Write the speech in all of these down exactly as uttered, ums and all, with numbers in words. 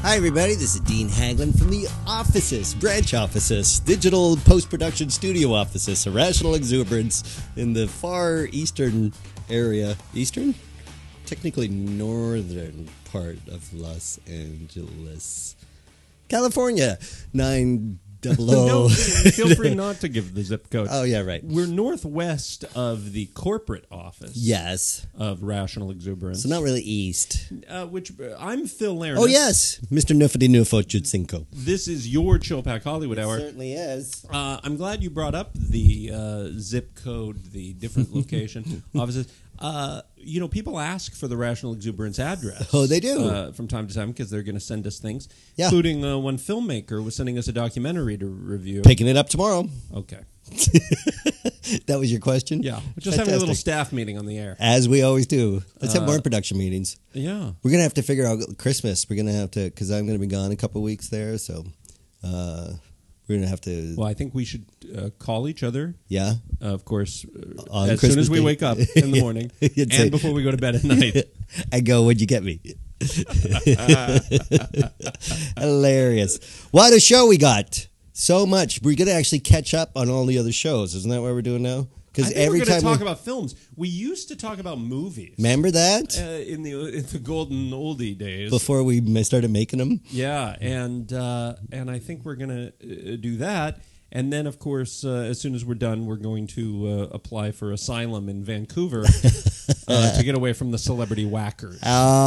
Hi, everybody. This is Dean Haglund from the offices, branch offices, digital post-production studio offices, Irrational Exuberance in the far eastern area. Eastern? Technically northern part of Los Angeles, California. nine double oh. No, feel free not to give the zip code. Oh, yeah, right. We're northwest of the corporate office. Yes. Of Rational Exuberance. So not really east. Uh, which uh, I'm Phil Larness. Oh, yes. Mister Nuffety Nufo Jutsinko. This is your Chill Pack Hollywood Hour. It certainly is. Uh, I'm glad you brought up the uh, zip code, the different location offices. Uh, you know, people ask for the Rational Exuberance address. Oh, they do. Uh, from time to time because they're going to send us things. Yeah. Including uh, one filmmaker was sending us a documentary to review. Picking it up tomorrow. Okay. That was your question? Yeah. Just Fantastic. having a little staff meeting on the air. As we always do. Let's Uh, have more production meetings. Yeah. We're going to have to figure out Christmas. We're going to have to, because I'm going to be gone a couple weeks there, so uh, we're going to have to. Well, I think we should uh, call each other. Yeah. Uh, of course, uh, On as Christmas soon as we Day. wake up in the morning and say- before we go to bed at night. I go, what'd you get me? Hilarious. What a show we got. So much. We're going to actually catch up on all the other shows. Isn't that what we're doing now? I Because think every we're going time to talk we, about films. We used to talk about movies. remember that? Uh, in the in the golden oldie days. Before we ma- started making them? Yeah, and uh, and I think we're going to uh, do that. And then, of course, uh, as soon as we're done, we're going to uh, apply for asylum in Vancouver uh, to get away from the celebrity whackers.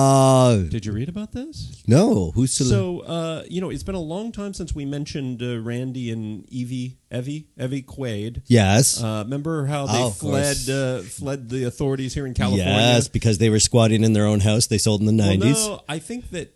Oh. Did you read about this? No. Who's cele- So, uh, you know, it's been a long time since we mentioned uh, Randy and Evie, Evie, Evie Quaid. Yes. Uh, remember how they Oh, of fled course. uh, fled the authorities here in California? Yes, because they were squatting in their own house they sold in the nineties. Well, no, I think that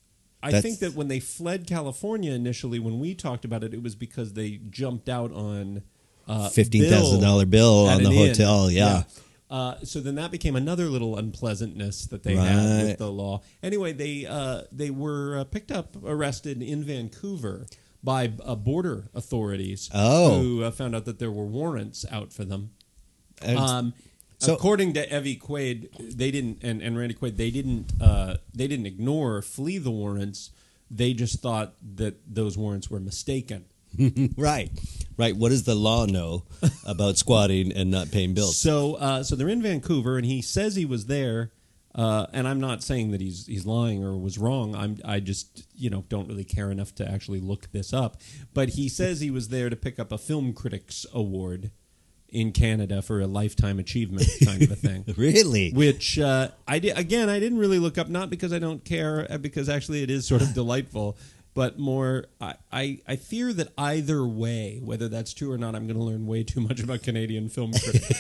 I That's- think that when they fled California initially, when we talked about it, it was because they jumped out on uh, fifteen thousand dollars bill at on the an inn. hotel, yeah. Uh, so then that became another little unpleasantness that they Right. had with the law. Anyway, they uh, they were uh, picked up, arrested in Vancouver by uh, border authorities Oh. who uh, found out that there were warrants out for them. And- Um, so- according to Evie Quaid, they didn't, and, and Randy Quaid, they didn't, uh, they didn't ignore or flee the warrants. They just thought that those warrants were mistaken. Right. Right. What does the law know about squatting and not paying bills? So, uh, so they're in Vancouver, and he says he was there. Uh, and I'm not saying that he's he's lying or was wrong. I'm I just you know don't really care enough to actually look this up. But he says he was there to pick up a Film Critics Award in Canada for a lifetime achievement kind of a thing. Really? Which uh, I did again. I didn't really look up, not because I don't care, uh, because actually it is sort of delightful, but more I, I I fear that either way, whether that's true or not, I'm going to learn way too much about Canadian film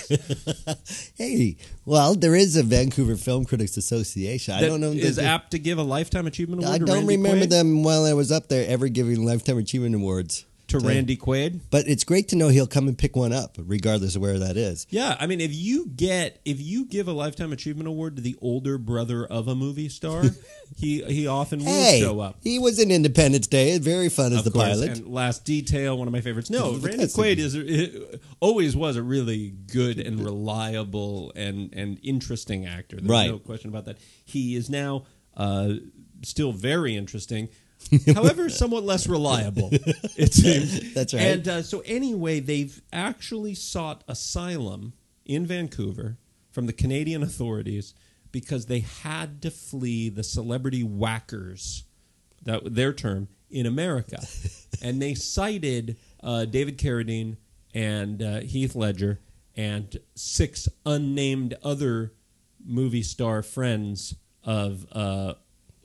critics. Hey, well, there is a Vancouver Film Critics Association. I That don't know. is the- apt to give a lifetime achievement award. I to don't Randy remember Quaid? them while I was up there ever giving Lifetime Achievement Awards. to Randy Quaid. But it's great to know he'll come and pick one up, regardless of where that is. Yeah, I mean, if you get if you give a lifetime achievement award to the older brother of a movie star, he he often will Hey, show up. he was in Independence Day. Very fun as Of the course, pilot. and Last Detail, one of my favorites. No, But Randy that's Quaid a- is uh, always was a really good and reliable and and interesting actor. There's Right. no question about that. He is now uh, still very interesting. However, somewhat less reliable, it seems. That's right. And uh, so anyway, they've actually sought asylum in Vancouver from the Canadian authorities because they had to flee the celebrity whackers, that their term, in America. And they cited uh, David Carradine and uh, Heath Ledger and six unnamed other movie star friends of uh,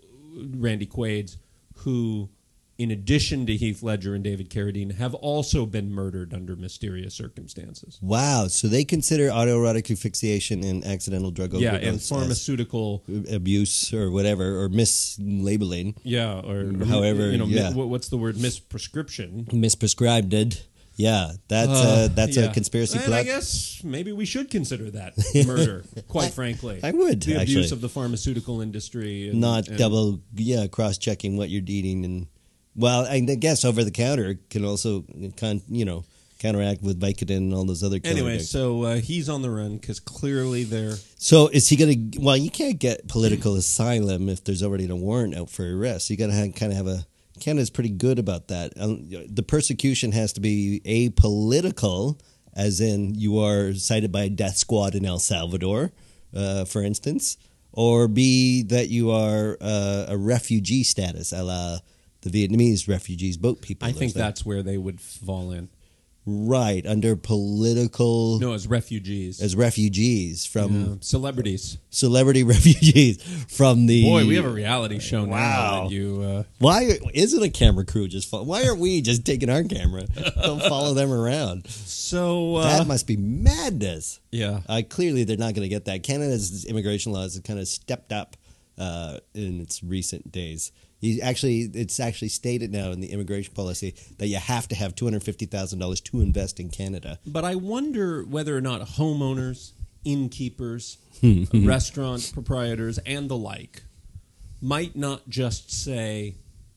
Randy Quaid's, who, in addition to Heath Ledger and David Carradine, have also been murdered under mysterious circumstances. Wow. So they consider autoerotic asphyxiation and accidental drug Yeah, overdose and as pharmaceutical... abuse or whatever, or mislabeling, Yeah, or... However, you know, yeah. mi- what's the word? Misprescription. misprescribed. Did. Yeah, that's Uh, uh, that's yeah. a conspiracy And plot. I guess maybe we should consider that murder, quite frankly. I would, The actually. abuse of the pharmaceutical industry. And, Not and- double, yeah, cross-checking what you're eating, and well, I guess over the counter can also, con, you know, counteract with Vicodin and all those other killer Anyway, drugs. so uh, he's on the run because clearly they're... So is he going to... Well, you can't get political asylum if there's already a warrant out for arrest. You got to kind of have a... Canada's pretty good about that. Um, the persecution has to be apolitical, as in you are cited by a death squad in El Salvador, uh, for instance, or B, that you are uh, a refugee status, a la the Vietnamese refugees, boat people. I think that. that's where they would fall in. Right, under political... No, as refugees. As refugees from... Yeah. Celebrities. Celebrity refugees from the... Boy, we have a reality show now. Wow. That you, uh... Why isn't a camera crew just... Fo- Why aren't we just taking our camera? Don't follow them around. So... Uh... That must be madness. Yeah. Uh, clearly, they're not going to get that. Canada's immigration laws have kind of stepped up uh, in its recent days. You actually, it's actually stated now in the immigration policy that you have to have two hundred fifty thousand dollars to invest in Canada. But I wonder whether or not homeowners, innkeepers, restaurant proprietors, and the like might not just say,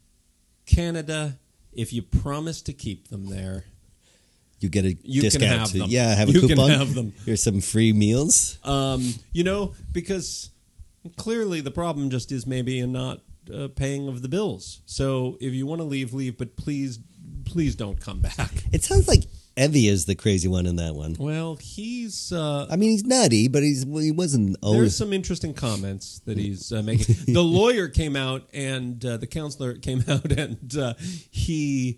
Canada, if you promise to keep them there, You get a you discount. can have to, them. Yeah, have a you coupon. can have them. Here's some free meals. Um, you know, because clearly the problem just is maybe in not uh, paying of the bills. So if you want to leave, leave, but please, please don't come back. It sounds like Evie is the crazy one in that one. Well, he's... Uh, I mean, he's nutty, but he's well, he wasn't There's always... some interesting comments that he's uh, making. The lawyer came out and uh, the counselor came out and uh, he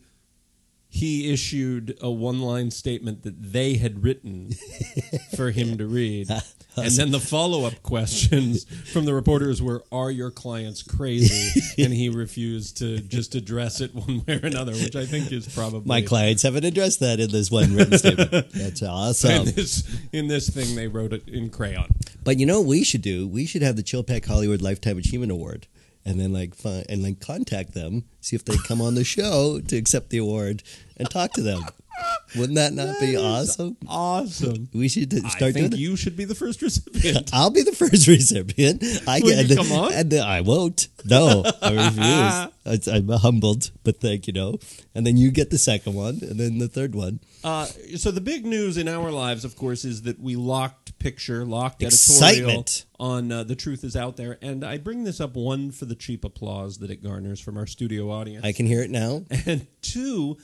he issued a one-line statement that they had written for him to read. And then the follow-up questions from the reporters were, are your clients crazy? And he refused to just address it one way or another, which I think is probably... My clients haven't addressed that in this one written statement. That's awesome. In this, in this thing, they wrote it in crayon. But you know what we should do? We should have the Chilpack Hollywood Lifetime Achievement Award. And then like find, and like contact them, see if they come on the show to accept the award and talk to them. Wouldn't that not That be is awesome? Awesome. We should d- I start think doing it. you should be the first recipient. I'll be the first recipient. I Will get you come on? and then I won't. No, I refuse. It's, I'm humbled, but thank you. Know. And then you get the second one, and then the third one. Uh, so the big news in our lives, of course, is that we locked picture, locked Excitement. editorial on uh, The Truth Is Out There. And I bring this up, one, for the cheap applause that it garners from our studio audience. I can hear it now. And two,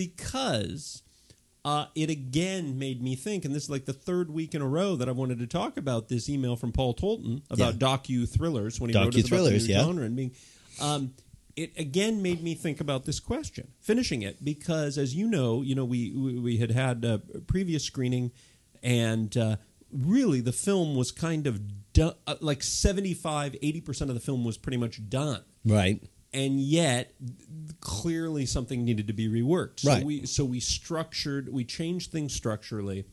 because uh, it again made me think, and this is like the third week in a row that I wanted to talk about this email from Paul Tolton about Yeah. docu-thrillers when he wrote us about the new Docu-thrillers, yeah. genre and being... Um, it again made me think about this question, finishing it, because as you know, you know we we, we had had a previous screening, and uh, really the film was kind of done, uh, like seventy-five, eighty percent of the film was pretty much done. Right. And yet, clearly something needed to be reworked. So Right. we so we structured, we changed things structurally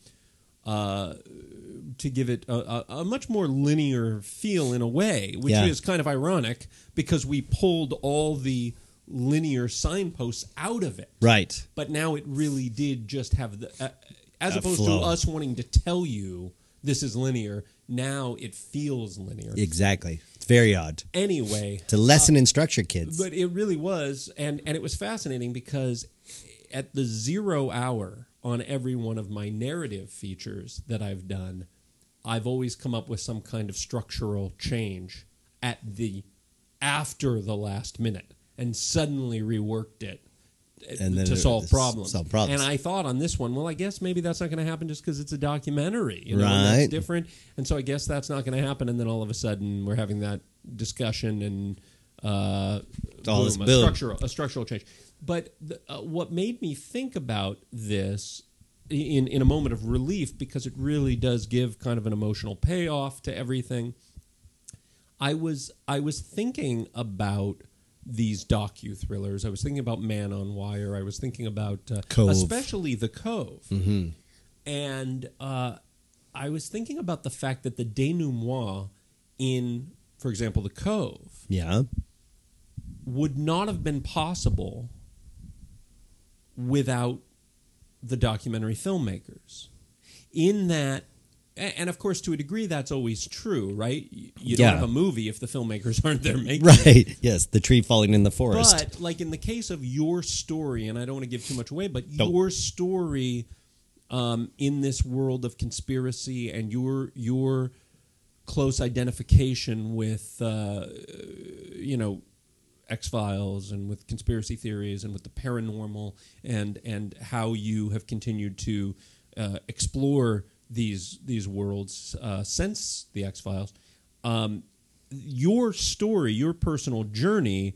uh, to give it a, a, a much more linear feel in a way, which Yeah. is kind of ironic because we pulled all the linear signposts out of it. Right. But now it really did just have the, uh, as A opposed flow. to us wanting to tell you this is linear, now it feels linear. Exactly. It's very odd. Anyway. It's a lesson in structure, kids. But it really was, and, and it was fascinating because at the zero hour on every one of my narrative features that I've done, I've always come up with some kind of structural change at the after the last minute and suddenly reworked it And then to it- solve s- problems. solve problems. And I thought on this one, well, I guess maybe that's not going to happen just because it's a documentary, you know, and Right. that's different. And so I guess that's not going to happen. And then all of a sudden, we're having that discussion and uh, All this boom, a boom. structural a structural change. But the, uh, what made me think about this in in a moment of relief, because it really does give kind of an emotional payoff to everything. I was I was thinking about these docu-thrillers. I was thinking about Man on Wire. I was thinking about uh, Cove. especially The Cove. Mm-hmm. And uh, I was thinking about the fact that the denouement in, for example, The Cove Yeah. would not have been possible without the documentary filmmakers. In that, a- and of course, to a degree, that's always true, right? You you don't Yeah. have a movie if the filmmakers aren't there making it. Right. Yes. The tree falling in the forest. But, like in the case of your story, and I don't want to give too much away, but Nope. your story um, in this world of conspiracy and your your close identification with uh, you know X-Files and with conspiracy theories and with the paranormal and and how you have continued to uh, explore these these worlds uh, since the X-Files. Um, your story, your personal journey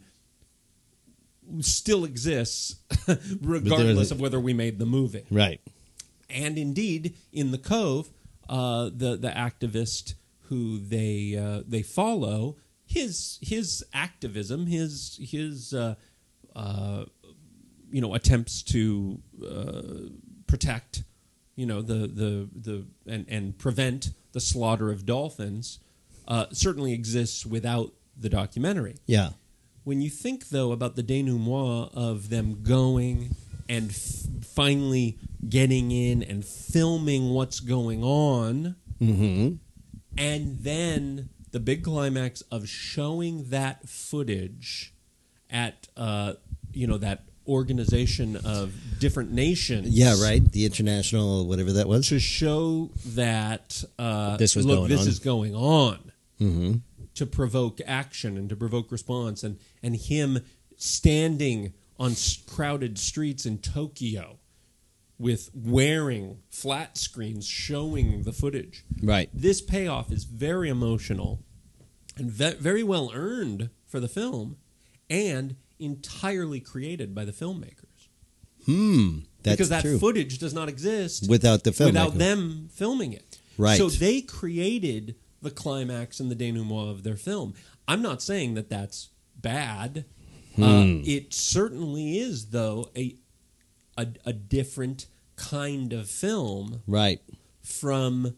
still exists regardless of whether we made the movie. Right. And indeed, in The Cove, uh, the the activist who they uh, they follow, his his activism, his his uh, uh, you know attempts to uh, protect you know the the the and and prevent the slaughter of dolphins uh, certainly exists without the documentary. Yeah. When you think, though, about the denouement of them going and f- finally getting in and filming what's going on, Mm-hmm. and then the big climax of showing that footage at, uh, you know, that organization of different nations. Yeah, right. The international, whatever that was. To show that, uh, This was look, going this on. is going on. Mm-hmm. To provoke action and to provoke response, and, and him standing on s- crowded streets in Tokyo with wearing flat screens showing the footage. Right. This payoff is very emotional and ve- very well earned for the film and entirely created by the filmmakers. Hmm. That's because that true. footage does not exist Without the filmmaker. without them filming it. Right. So they created the climax and the denouement of their film. I'm not saying that that's bad. Hmm. Uh, it certainly is, though, a, a a different kind of film Right. from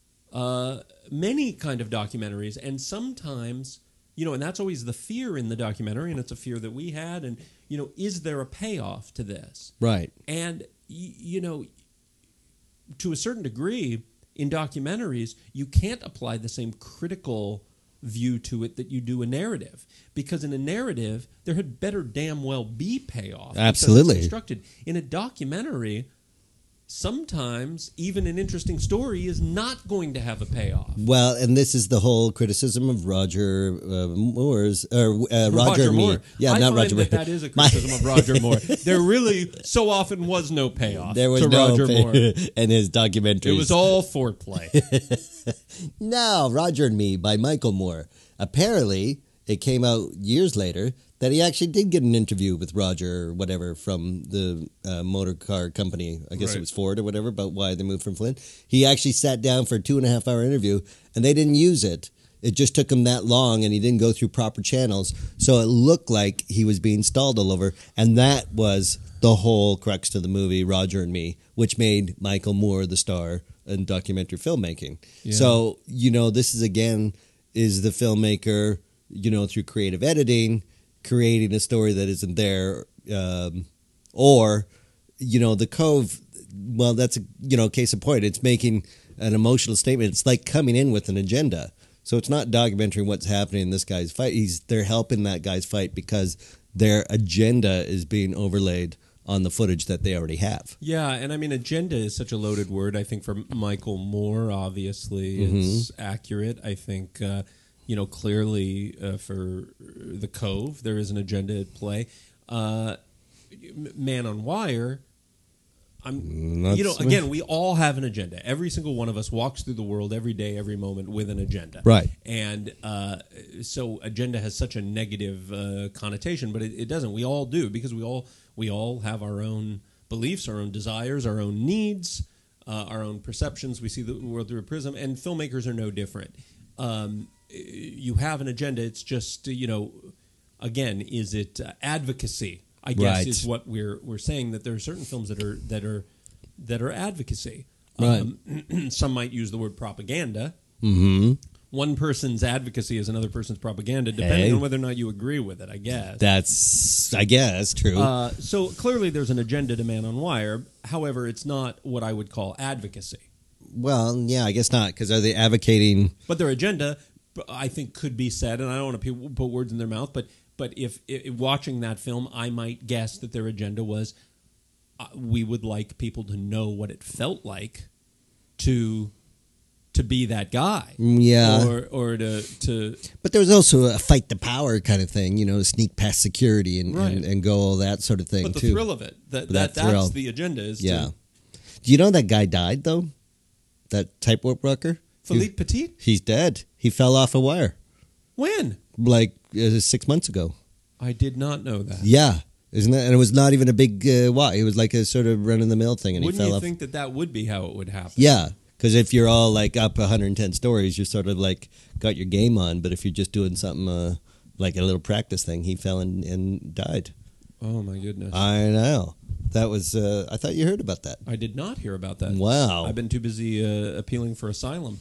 uh, many kind of documentaries, and sometimes, you know, and that's always the fear in the documentary, and it's a fear that we had. And you know, is there a payoff to this? Right. And y- you know, to a certain degree, in documentaries, you can't apply the same critical view to it that you do a narrative, because in a narrative there had better damn well be payoff. because it's Absolutely. constructed. In a documentary, sometimes even an interesting story is not going to have a payoff. Well, and this is the whole criticism of Roger uh, Moore's or uh, Roger, Roger and me. Moore. Yeah, I not find Roger Moore. that that is a My- criticism of Roger Moore. There really so often was no payoff There was to no Roger pay- Moore. and his documentaries. It was all foreplay. No, Roger and Me by Michael Moore. Apparently, it came out years later that he actually did get an interview with Roger or whatever from the uh, motor car company. I guess Right. it was Ford or whatever, about why they moved from Flint. He actually sat down for a two and a half hour interview, and they didn't use it. It just took him that long, and he didn't go through proper channels. So it looked like he was being stalled all over. And that was the whole crux to the movie, Roger and Me, which made Michael Moore the star in documentary filmmaking. Yeah. So, you know, this is, again, is the filmmaker, you know, through creative editing, creating a story that isn't there. Um, or, you know, The Cove, well, that's a, you know, case in point. It's making an emotional statement. It's like coming in with an agenda. So it's not documenting what's happening in this guy's fight. He's they're helping that guy's fight because their agenda is being overlaid on the footage that they already have. Yeah, and I mean, agenda is such a loaded word. I think for Michael Moore, obviously, it's accurate. I think, uh, you know, clearly uh, for The Cove, there is an agenda at play. Uh, Man on Wire, I'm, Not you know, so- again, we all have an agenda. Every single one of us walks through the world every day, every moment with an agenda. Right. And uh, so agenda has such a negative uh, connotation, but it, it doesn't. We all do, because we all we all have our own beliefs, our own desires, our own needs, uh, our own perceptions. We see the world through a prism, and filmmakers are no different. Um, you have an agenda. It's just, you know, again, is it uh, advocacy? I guess Right. is what we're we're saying, that there are certain films that are that are that are advocacy. Right. Um, some might use the word propaganda. Mm-hmm. One person's advocacy is another person's propaganda, depending Hey. on whether or not you agree with it, I guess. That's, I guess, true. Uh, so clearly there's an agenda to Man on Wire. However, it's not what I would call advocacy. well, yeah, I guess not, because are they advocating... But their agenda, I think, could be said, and I don't want to put words in their mouth, but but if, if watching that film, I might guess that their agenda was, uh, we would like people to know what it felt like to to be that guy. Yeah. Or or to to But there was also a fight the power kind of thing, you know, to sneak past security and, Right. and, and go all that sort of thing, but the too. thrill of it. That, That that, thrill. that's the agenda is Yeah. to Do you know that guy died, though? That tightrope rocker? Philippe Petit? He's dead. He fell off a wire, When? like uh, six months ago. I did not know that. Yeah. Isn't it? And it was not even a big uh, wire. It was like a sort of run-of-the-mill thing, and Wouldn't he fell you off. think that that would be how it would happen? Yeah. Because if you're all like up one hundred ten stories, you're sort of like got your game on. But if you're just doing something uh, like a little practice thing, he fell and, and died. Oh, my goodness. I know. That was, uh, I thought you heard about that. I did not hear about that. Wow. I've been too busy uh, appealing for asylum.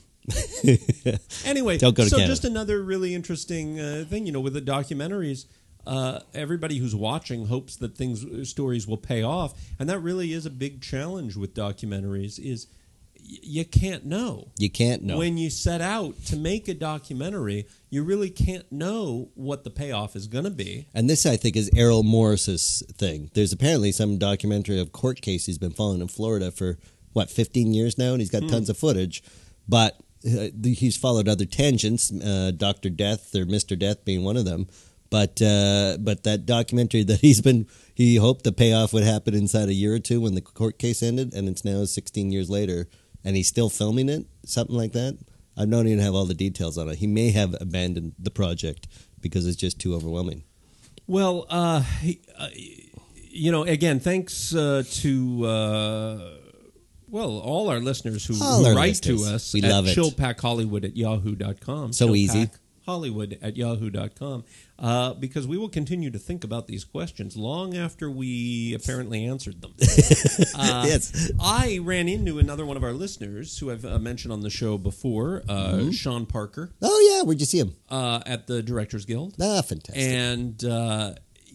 Anyway, Don't go to so Canada. just another really interesting uh, thing, you know, with the documentaries, uh, everybody who's watching hopes that things, stories will pay off, and that really is a big challenge with documentaries. Is y- you can't know. You can't know. When you set out to make a documentary, you really can't know what the payoff is going to be. And this, I think, is Errol Morris's thing. There's apparently some documentary of court case he's been following in Florida for, what, fifteen years now? And he's got tons of footage. But uh, he's followed other tangents, uh, Doctor Death or Mister Death being one of them. But uh, but that documentary that he's been, he hoped the payoff would happen inside a year or two when the court case ended. And it's now sixteen years later. And he's still filming it, something like that. I don't even have all the details on it. He may have abandoned the project because it's just too overwhelming. Well, uh, he- uh, you know, again, thanks uh, to uh, well all our listeners who, All who our write listeners. to us We at love it. chillpackhollywood at yahoo dot com. So easy. Hollywood at yahoo dot com, uh, because we will continue to think about these questions long after we apparently answered them. Uh, Yes. I ran into another one of our listeners who I've uh, mentioned on the show before, uh, Mm-hmm. Sean Parker, Oh, yeah. Where'd you see him? uh, at the Directors Guild. Ah, fantastic. And uh,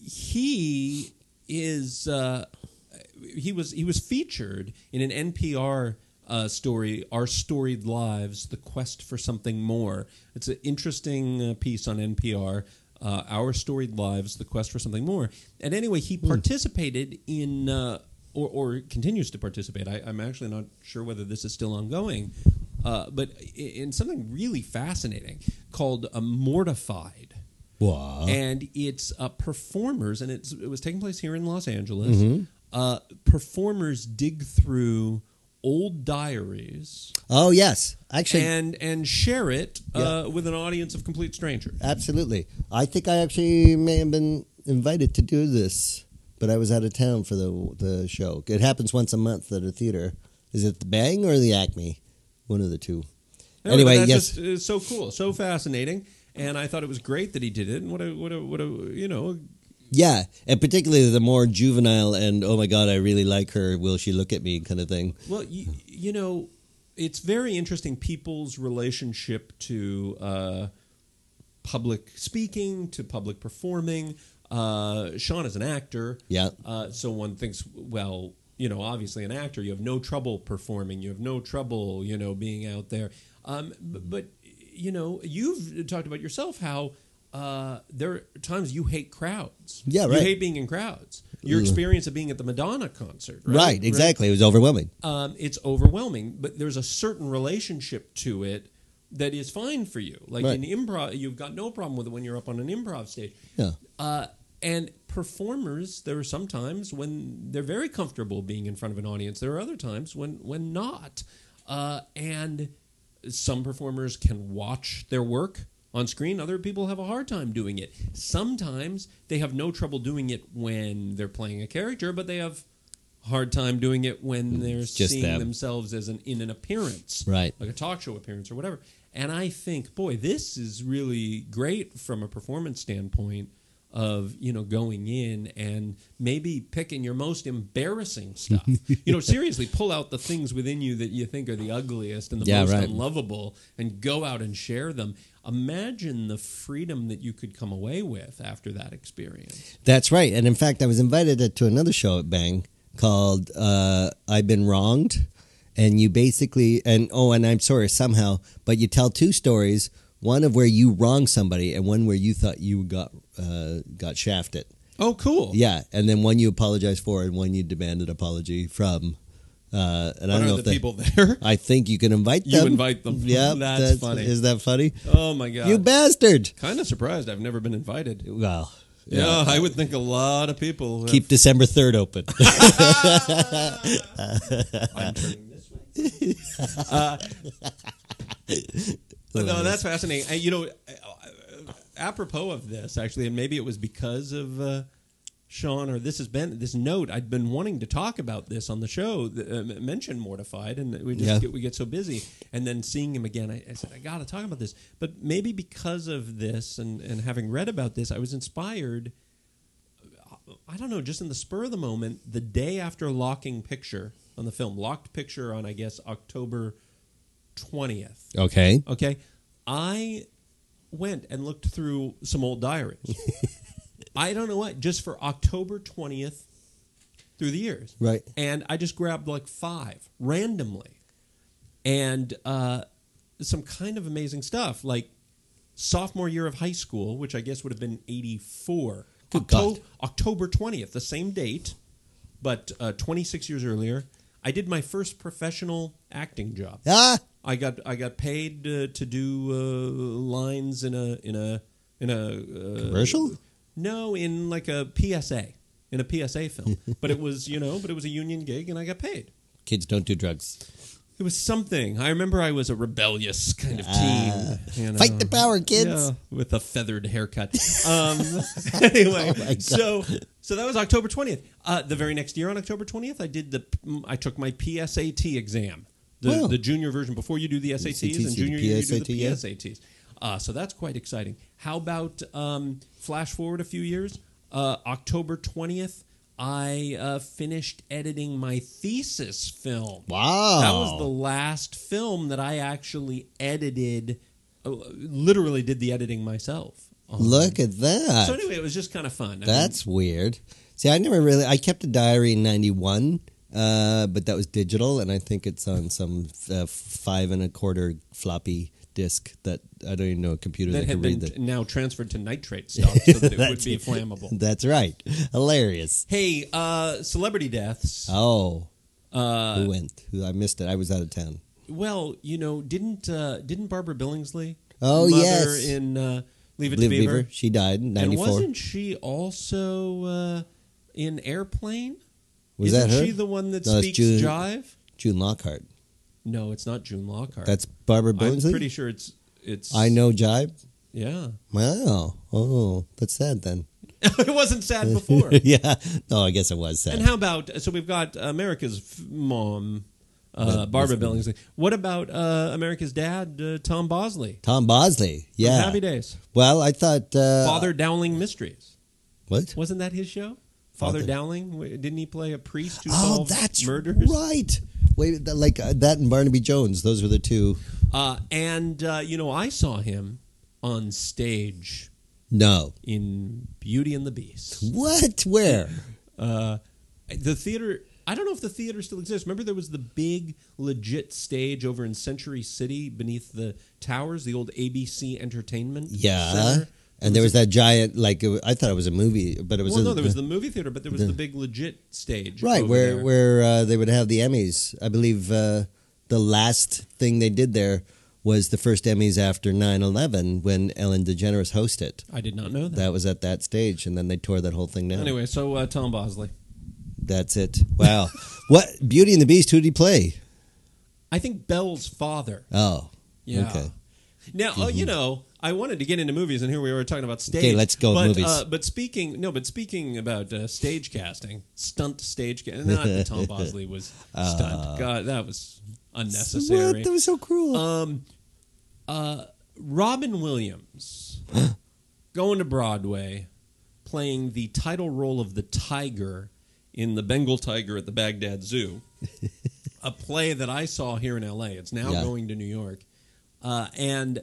he is uh, he was he was featured in an N P R uh, story, Our Storied Lives: The Quest for Something More. It's an interesting uh, piece on N P R. Uh, Our Storied Lives: The Quest for Something More. And anyway, he participated in. Uh, or, or continues to participate. I, I'm actually not sure whether this is still ongoing, uh, but in something really fascinating called uh, Mortified. Wow. And it's uh, performers, and it's, it was taking place here in Los Angeles. Mm-hmm. Uh, performers dig through old diaries Oh, yes. Actually, and and share it uh, Yeah. with an audience of complete strangers. absolutely. I think I actually may have been invited to do this, but I was out of town for the the show. It happens once a month at a theater. Is it the Bang or the Acme? One of the two. No, Anyway, but that yes. just is so cool, so fascinating, and I thought it was great that he did it. And what a what a what a you know. Yeah, and particularly the more juvenile and, oh my God, I really like her, will she look at me kind of thing. Well, you, you know, it's very interesting people's relationship to uh, public speaking, to public performing. Uh, Sean is an actor. Yeah. Uh, so one thinks, well, you know, obviously an actor, you have no trouble performing. You have no trouble, you know, being out there. Um, but, but, you know, you've talked about yourself how uh, there are times you hate crowds. Yeah, You right. hate being in crowds. Your experience of being at the Madonna concert, right? Right, exactly. It was overwhelming. Um, it's overwhelming, but there's a certain relationship to it that is fine for you. Like Right. in improv, you've got no problem with it when you're up on an improv stage. Yeah. Uh, and performers, there are some times when they're very comfortable being in front of an audience. There are other times when when not. Uh, and some performers can watch their work on screen. Other people have a hard time doing it. Sometimes they have no trouble doing it when they're playing a character, but they have a hard time doing it when they're just seeing them. themselves as an in an appearance, Right. like a talk show appearance or whatever. And I think, boy, this is really great from a performance standpoint of, you know, going in and maybe picking your most embarrassing stuff. You know, seriously, pull out the things within you that you think are the ugliest and the Yeah, most right. unlovable and go out and share them. Imagine the freedom that you could come away with after that experience. That's right. And in fact, I was invited to another show at Bang called uh, I've Been Wronged. And you basically, and oh, and I'm sorry somehow, but you tell two stories, one of where you wronged somebody and one where you thought you got uh, got shafted. Oh, cool. Yeah, and then one you apologize for, and one you demand an apology from. Uh, and I What don't are know the if they, people there? I think you can invite You them. invite them. Yeah, That's funny. Is that funny? Oh my god. You bastard! Kind of surprised. I've never been invited. Well, Yeah, I would think a lot of people have- keep December third open. I'm turning this way. Uh, no, that's fascinating. And, you know, apropos of this, actually, and maybe it was because of uh, Sean, or this has been this note. I'd been wanting to talk about this on the show, uh, mention Mortified, and we just Yeah. get, we get so busy. And then seeing him again, I, I said, I got to talk about this. But maybe because of this, and, and having read about this, I was inspired. I don't know, just in the spur of the moment, the day after locking picture on the film, locked picture on, I guess, October twentieth. Okay. Okay. I went and looked through some old diaries. I don't know what, just for October twentieth through the years. Right. And I just grabbed like five randomly. And uh, some kind of amazing stuff, like sophomore year of high school, which I guess would have been eighty-four. Good Octo- God. October twentieth, the same date, but uh, twenty-six years earlier, I did my first professional acting job. Ah, I got I got paid uh, to do uh, lines in a in a in a uh, commercial? No, in like a P S A, in a P S A film. But it was you know, but it was a union gig, and I got paid. Kids don't do drugs. It was something. I remember I was a rebellious kind of teen. Ah. you know. Fight the power, kids. Yeah, with a feathered haircut. Um, anyway, Oh my God. so so that was October twentieth. Uh, the very next year on October twentieth, I did the I took my P S A T exam, the, Wow. the junior version before you do the S A Ts, S A Ts, and you do junior year you do the P S A T, P S A Ts. Uh, so that's quite exciting. How about um, flash forward a few years? Uh, October twentieth. I uh, finished editing my thesis film. Wow. That was the last film that I actually edited, uh, literally did the editing myself. Um, Look at that. So anyway, it was just kind of fun. I That's weird. See, I never really. I kept a diary in ninety-one, uh, but that was digital, and I think it's on some uh, five and a quarter floppy disk that I don't even know a computer mean, that, that can had read been that. now transferred to nitrate stock so that it would That's be it. flammable. That's right. Hilarious. Hey, uh, celebrity deaths. Oh, Uh, who went? Who I missed it. I was out of town. well, you know, didn't uh, didn't Barbara Billingsley, Oh, mother yes. in uh, Leave It Live to Beaver, Beaver. She died in and ninety-four. wasn't she also uh, in Airplane? Was Isn't that her? she the one that No, that's speaks June- jive? June Lockhart. No, it's not June Lockhart. That's Barbara I'm Billingsley. pretty sure it's it's. I know Jibe. Yeah, Wow. Oh, that's sad then. it wasn't sad before. Yeah. No, I guess it was sad. And how about so we've got America's f- mom, uh, That- Barbara that's- Billingsley. What about uh, America's dad, uh, Tom Bosley? Tom Bosley. From Yeah. Happy Days. Well, I thought. Uh, Father Dowling Mysteries. What? Wasn't that his show? Father, Father- Dowling. W- Didn't he play a priest who Oh, solved that's murders? right. Wait, that- like uh, that and Barnaby Jones. Those were the two. Uh, and uh, you know, I saw him on stage No. in Beauty and the Beast. What? Where? Uh, the theater. I don't know if the theater still exists. Remember, there was the big, legit stage over in Century City beneath the towers, the old A B C Entertainment Yeah. Center. And there was that giant, like it, wa- I thought it was a movie, but it was Well, a, no, there was the movie theater, but there was the big, legit stage. right over where there. where uh, they would have the Emmys. I believe uh, the last thing they did there was the first Emmys after nine eleven when Ellen DeGeneres hosted. I did not know that. That was at that stage, and then they tore that whole thing down. Anyway, so uh, Tom Bosley. That's it. Wow. What Beauty and the Beast? Who did he play? I think Belle's father. Oh, Yeah. okay. Now, oh, you know, I wanted to get into movies, and here we were talking about stage. Okay, let's go but, movies. Uh, but speaking, no, but speaking about uh, stage casting, stunt stage casting. Not that Tom Bosley was stunt. God, that was unnecessary. Uh. What? That was so cruel. Um, uh, Robin Williams going to Broadway, playing the title role of the tiger in The Bengal Tiger at the Baghdad Zoo, a play that I saw here in L A. It's now Yeah. going to New York. Uh, and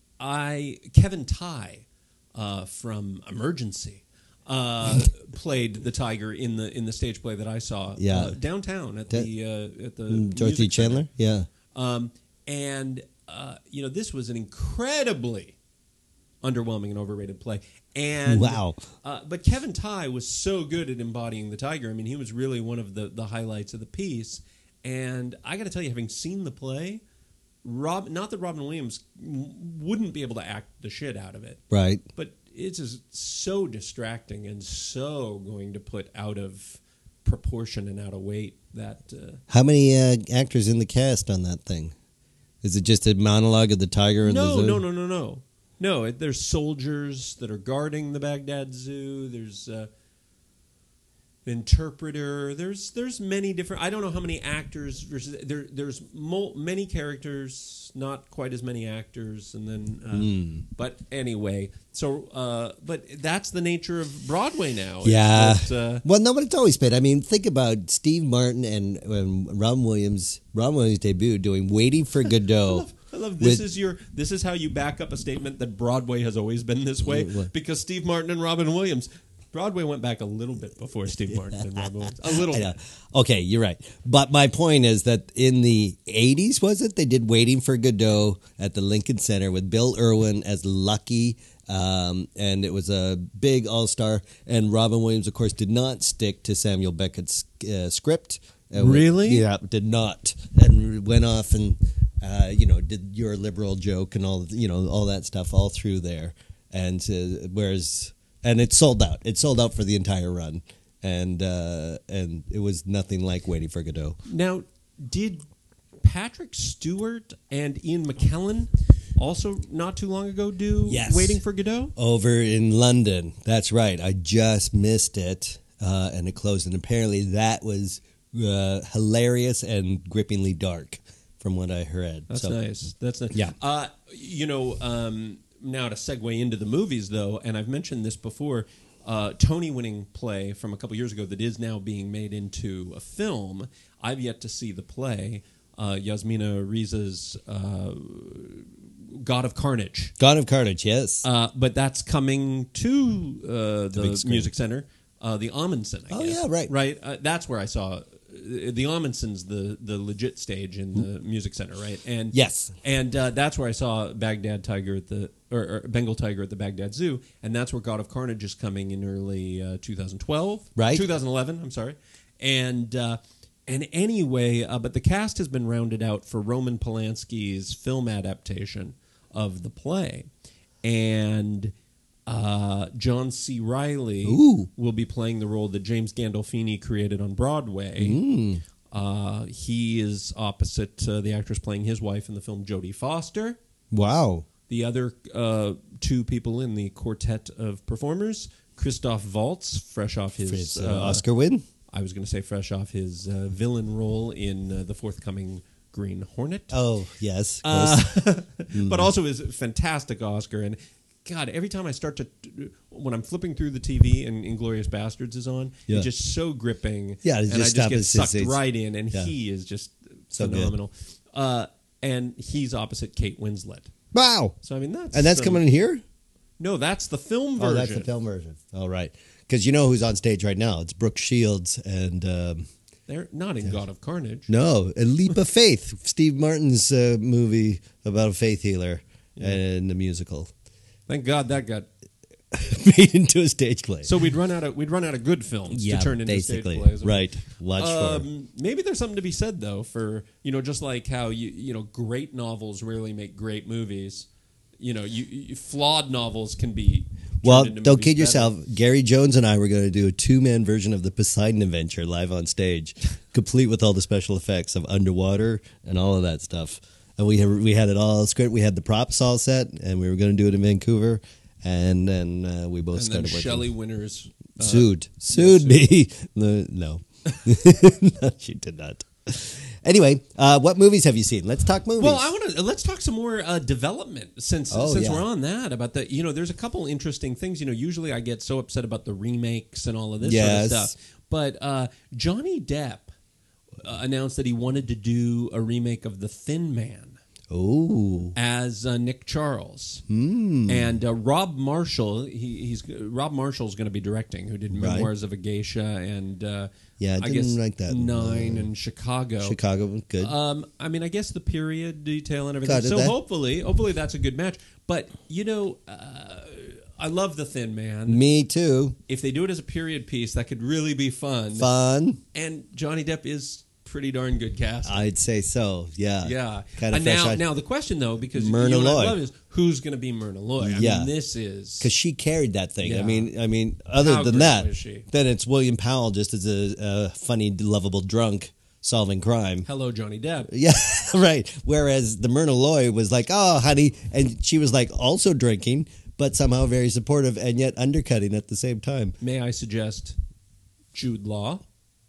I, Kevin Tighe uh, from Emergency, uh, played the tiger in the in the stage play that I saw Yeah. uh, downtown at That- the uh, at the Mm, Dorothy Music Center. Chandler? Yeah. Um, and uh, you know, this was an incredibly underwhelming and overrated play. And Wow. uh, but Kevin Tighe was so good at embodying the tiger. I mean, he was really one of the, the highlights of the piece. And I got to tell you, having seen the play, Rob, not that Robin Williams wouldn't be able to act the shit out of it, Right. but it's just so distracting and so going to put out of proportion and out of weight that. Uh, How many uh, actors in the cast on that thing? Is it just a monologue of the tiger and no, the zoo? no, no, no, no, no. It, there's soldiers that are guarding the Baghdad Zoo. There's uh, interpreter. There's there's many different. I don't know how many actors versus there. There's mo- many characters, not quite as many actors, and then. Uh, Mm. But anyway, so uh, but that's the nature of Broadway now. is Yeah. that, uh, Well, no, but it's always been. I mean, think about Steve Martin and, and Robin Williams. Robin Williams' debut doing "Waiting for Godot." I love this With- is your this is how you back up a statement that Broadway has always been this way What? because Steve Martin and Robin Williams. Broadway went back a little bit before Steve Martin and Robin Williams. A little I know. bit. Okay, you're right. But my point is that in the eighties, was it? They did Waiting for Godot at the Lincoln Center with Bill Irwin as Lucky. Um, and it was a big all-star. And Robin Williams, of course, did not stick to Samuel Beckett's uh, script. Uh, Really? Yeah, did not. And went off and, uh, you know, did your liberal joke and all, you know, all that stuff all through there. And uh, whereas... And it sold out. It sold out for the entire run, and uh, and it was nothing like Waiting for Godot. Now, did Patrick Stewart and Ian McKellen also not too long ago do Yes. Waiting for Godot? Over in London, that's right. I just missed it, uh, and it closed. And apparently, that was uh, hilarious and grippingly dark, from what I heard. That's So- nice. That's nice. Yeah. Uh, you know, um, now to segue into the movies, though, and I've mentioned this before, uh, Tony-winning play from a couple years ago that is now being made into a film. I've yet to see the play. Uh, Yasmina Riza's uh, God of Carnage. God of Carnage, yes. Uh, but that's coming to uh, the, big screen. Music Center, uh, the Amundsen, I Oh, guess. yeah, right. Right. Uh, that's where I saw uh, the Amundsen's the the legit stage in the Music Center, right? And Yes. and uh, that's where I saw Baghdad Tiger at the or, or Bengal Tiger at the Baghdad Zoo, and that's where God of Carnage is coming in early uh, twenty twelve, Right. twenty eleven. I'm sorry, and. Uh, And anyway, uh, but the cast has been rounded out for Roman Polanski's film adaptation of the play. And uh, John C. Reilly Ooh. will be playing the role that James Gandolfini created on Broadway. Mm. Uh, he is opposite uh, the actress playing his wife in the film, Jodie Foster. Wow. The other uh, two people in the quartet of performers, Christoph Waltz, fresh off his... His, uh, Oscar win? I was going to say fresh off his uh, villain role in uh, the forthcoming Green Hornet. Oh, yes. Uh, close. but also his fantastic Oscar. And God, every time I start to, when I'm flipping through the T V and Inglourious Bastards is on, Yeah. it's just so gripping. Yeah, and it's I just just stop get his- sucked his- right in, and yeah. he is just So good. phenomenal. Uh, and he's opposite Kate Winslet. Wow. So I mean, that's And that's some- coming in here? No, that's the film version. Oh, that's the film version. All right. Because you know who's on stage right now? It's Brooke Shields and um, They're not in God of Carnage. no, A Leap of Faith, Steve Martin's uh, movie about a faith healer and the musical Thank God that got. made into a stage play. So we'd run out of we'd run out of good films yeah, to turn into basically, stage plays. right. Watch for. Um, maybe there's something to be said though for you know just like how you you know great novels rarely make great movies. You know, you, you flawed novels can be. turned Well, into don't movies kid better. yourself. Gary Jones and I were going to do a two-man version of the Poseidon Adventure live on stage, complete with all the special effects of underwater and all of that stuff. And we had, we had it all script. We had the props all set, and we were going to do it in Vancouver. And then uh, we both And then started working. Shelley Winters uh, sued sued sued. me. No, no. No, she did not. Anyway, uh, what movies have you seen? Let's talk movies. Well, I want to let's talk some more uh, development since Oh, since yeah. we're on that about the you know there's a couple interesting things you know usually I get so upset about the remakes and all of this Yes. sort of stuff, but uh, Johnny Depp uh, announced that he wanted to do a remake of The Thin Man oh, as uh, Nick Charles, Hmm. and uh, Rob Marshall. He, he's Rob Marshall's going to be directing, who did Right. Memoirs of a Geisha and uh, Yeah, I I didn't guess like that. Nine Uh, and Chicago. Chicago, good. Um, I mean, I guess the period detail and everything. Got it, So that- hopefully, hopefully that's a good match. But, you know, uh, I love The Thin Man. Me too. If they do it as a period piece, that could really be fun. Fun. And Johnny Depp is pretty darn good cast. I'd say so. Yeah. Yeah. Kind Uh, of fresh now, eye- now the question though, because Myrna you and I Loy. love is who's going to be Myrna Loy? I Yeah. mean, this is because she carried that thing. I Yeah. mean, I mean, other How than great that, was she? then it's William Powell just as a, a funny, lovable drunk solving crime. Hello, Johnny Depp. Yeah, right. Whereas the Myrna Loy was like, "Oh, honey," and she was like also drinking, but somehow very supportive and yet undercutting at the same time. May I suggest Jude Law?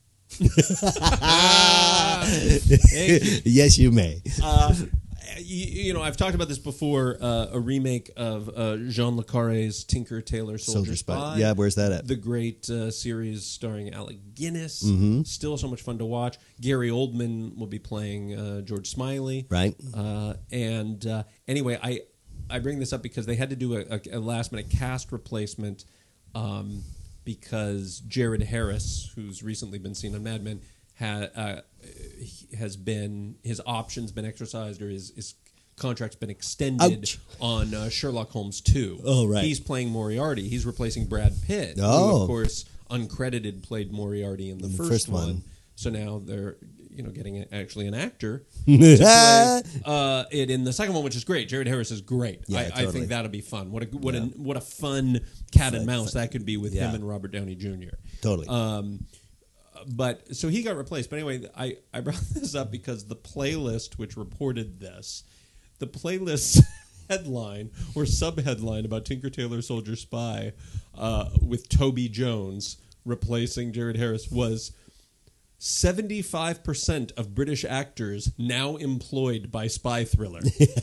Thank you. Yes, you may. Uh, you, you know, I've talked about this before. Uh, a remake of uh, Jean Le Carre's Tinker Tailor Soldier, Soldier Spy. Spy. Yeah, where's that at? The great uh, series starring Alec Guinness. Mm-hmm. Still so much fun to watch. Gary Oldman will be playing uh, George Smiley. Right. Uh, and uh, anyway, I I bring this up because they had to do a, a, a last minute cast replacement um, because Jared Harris, who's recently been seen on Mad Men, ha, uh, has been his options been exercised or his, his contract's been extended Ouch. on uh, Sherlock Holmes two. Oh, right. He's playing Moriarty. He's replacing Brad Pitt, who Oh. of course uncredited played Moriarty in the, In the first, first one. one. So now they're you know getting a, actually an actor to play uh, it in the second one, which is great. Jared Harris is great. Yeah, I, I totally. think that'll be fun. What a what Yeah. a what a fun cat and Fun, mouse fun. that could be with Yeah. him and Robert Downey Junior Totally. Um, but so he got replaced. But anyway, I I brought this up because the playlist which reported this, the playlist headline or subheadline about Tinker Tailor Soldier Spy uh, with Toby Jones replacing Jared Harris was seventy-five percent of British actors now employed by spy thriller.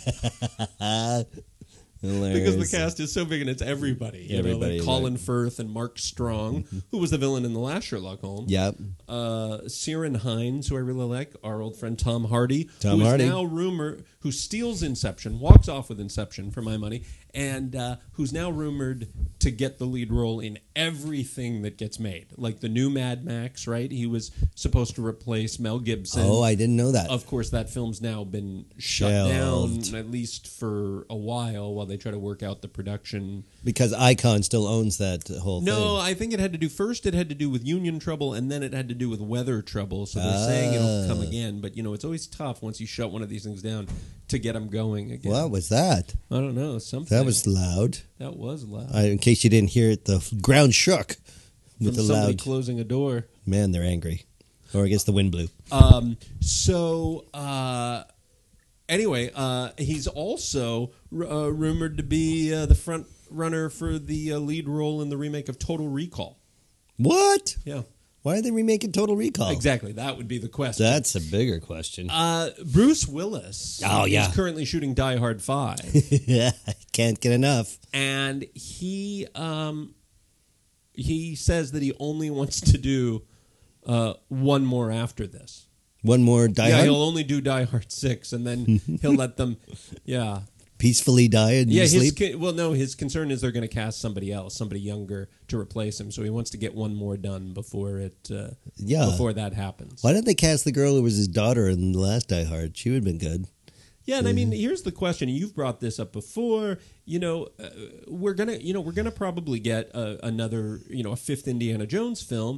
Because the cast is so big and it's everybody. You Everybody, know, like Colin right. Firth and Mark Strong, who was the villain in the last Sherlock Holmes. Yep. Uh, Ciarán Hinds, who I really like. Our old friend Tom Hardy. Tom who is Hardy. now rumored, who steals Inception, walks off with Inception for my money, and uh, who's now rumored to get the lead role in everything that gets made. Like the new Mad Max, right? He was supposed to replace Mel Gibson. Oh, I didn't know that. Of course, that film's now been shut Shelved. down, at least for a while, while they try to work out the production. Because Icon still owns that whole No, thing. I think it had to do, first it had to do with union trouble, and then it had to do with weather trouble. So they're saying it'll come Ah. again. But, you know, it's always tough once you shut one of these things down to get them going again. What was that? I don't know. Something. That was loud. That was loud. I, in case you didn't hear it, the ground shook with From the somebody loud. closing a door. Man, they're angry. Or I guess the wind blew. Um, so, uh, anyway, uh, he's also uh, rumored to be uh, the front runner for the uh, lead role in the remake of Total Recall. What? Yeah, Why are they remaking Total Recall? exactly. That would be the question. That's a bigger question. Uh, Bruce Willis Oh, yeah. is currently shooting Die Hard five, Yeah, can't get enough. and he um, he says that he only wants to do uh, one more after this. One more Die yeah, Hard? he'll only do Die Hard six, and then he'll let them. Yeah, Peacefully die in yeah. your His sleep? con- well, no. His concern is they're going to cast somebody else, somebody younger, to replace him. So he wants to get one more done before it. Uh, Yeah. Before that happens. Why didn't they cast the girl who was his daughter in the last Die Hard? She would have been good. Yeah, and I mean, here's the question. You've brought this up before. You know, uh, we're gonna, you know, we're gonna probably get uh, another, you know, a fifth Indiana Jones film,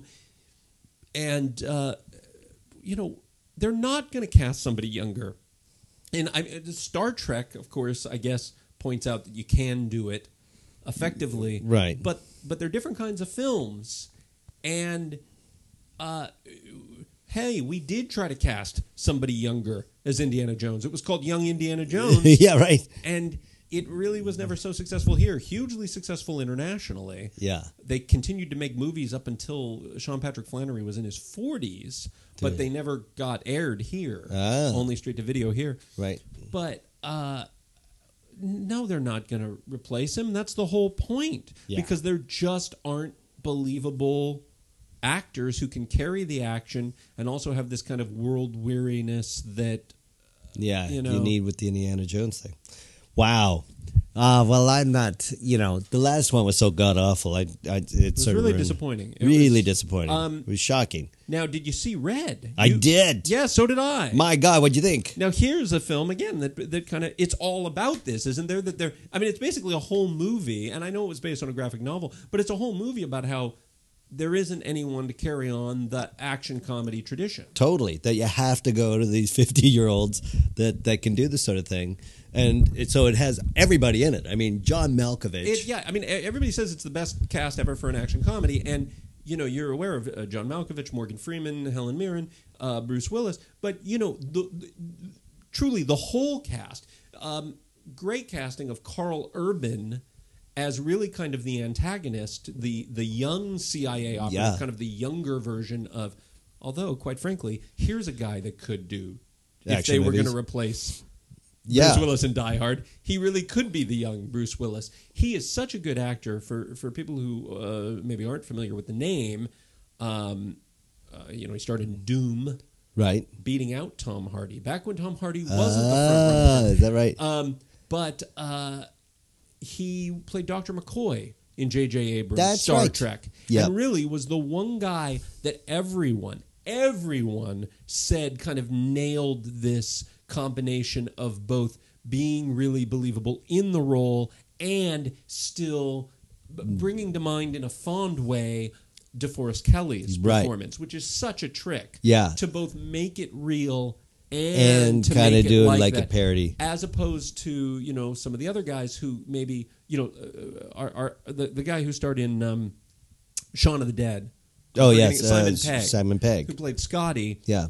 and uh, you know, they're not gonna cast somebody younger. And I, Star Trek, of course, I guess points out that you can do it effectively, Right. But but they're different kinds of films, and uh, hey, we did try to cast somebody younger as Indiana Jones. It was called Young Indiana Jones. Yeah, right. And it really was never so successful here. Hugely successful internationally. Yeah. They continued to make movies up until Sean Patrick Flannery was in his forties, but Dude. they never got aired here. Ah. Only straight to video here. Right. But uh, no, they're not going to replace him. That's the whole point. Yeah. Because there just aren't believable actors who can carry the action and also have this kind of world weariness that Yeah, You you, know. need with the Indiana Jones thing. Wow. Uh, well, I'm not, you know, the last one was so god-awful. I, I, it, It was sort of really ruined- disappointing. It really was- disappointing. um, it was shocking. Now, did you see Red? I You- did. Yeah, so did I. My God, what'd you think? Now here's a film again that that kind of it's all about this, isn't there? That there, I mean, it's basically a whole movie, and I know it was based on a graphic novel, but it's a whole movie about how there isn't anyone to carry on the action comedy tradition. Totally. That you have to go to these fifty-year-olds that, that can do this sort of thing. And it, so it has everybody in it. I mean, John Malkovich. It, yeah, I mean, e- everybody says it's the best cast ever for an action comedy, and you know, you're aware of uh, John Malkovich, Morgan Freeman, Helen Mirren, uh, Bruce Willis, but you know, the, the, truly the whole cast. Um, great casting of Carl Urban as really kind of the antagonist, the the young C I A operative, Yeah. kind of the younger version of. Although, quite frankly, here's a guy that could do if Action they were going movies. to replace yeah. Bruce Willis in Die Hard. He really could be the young Bruce Willis. He is such a good actor. For for people who uh, maybe aren't familiar with the name, um, uh, you know, he starred in Doom, Right. beating out Tom Hardy back when Tom Hardy wasn't the Ah, front is that right? runner. Um, but uh, he played Doctor McCoy in J J Abrams' That's Star right. Trek, Yep. and really was the one guy that everyone, everyone said kind of nailed this combination of both being really believable in the role and still b- bringing to mind in a fond way DeForest Kelly's Right. performance, which is such a trick. Yeah. To both make it real and, And to kinda make it do it like, like a that, parody. as opposed to, you know, some of the other guys who maybe, you know, uh, are, are the, the guy who starred in um, Shaun of the Dead. Oh, I'm yes. forgetting- Simon uh, Pegg. Simon Pegg. Who played Scotty. Yeah.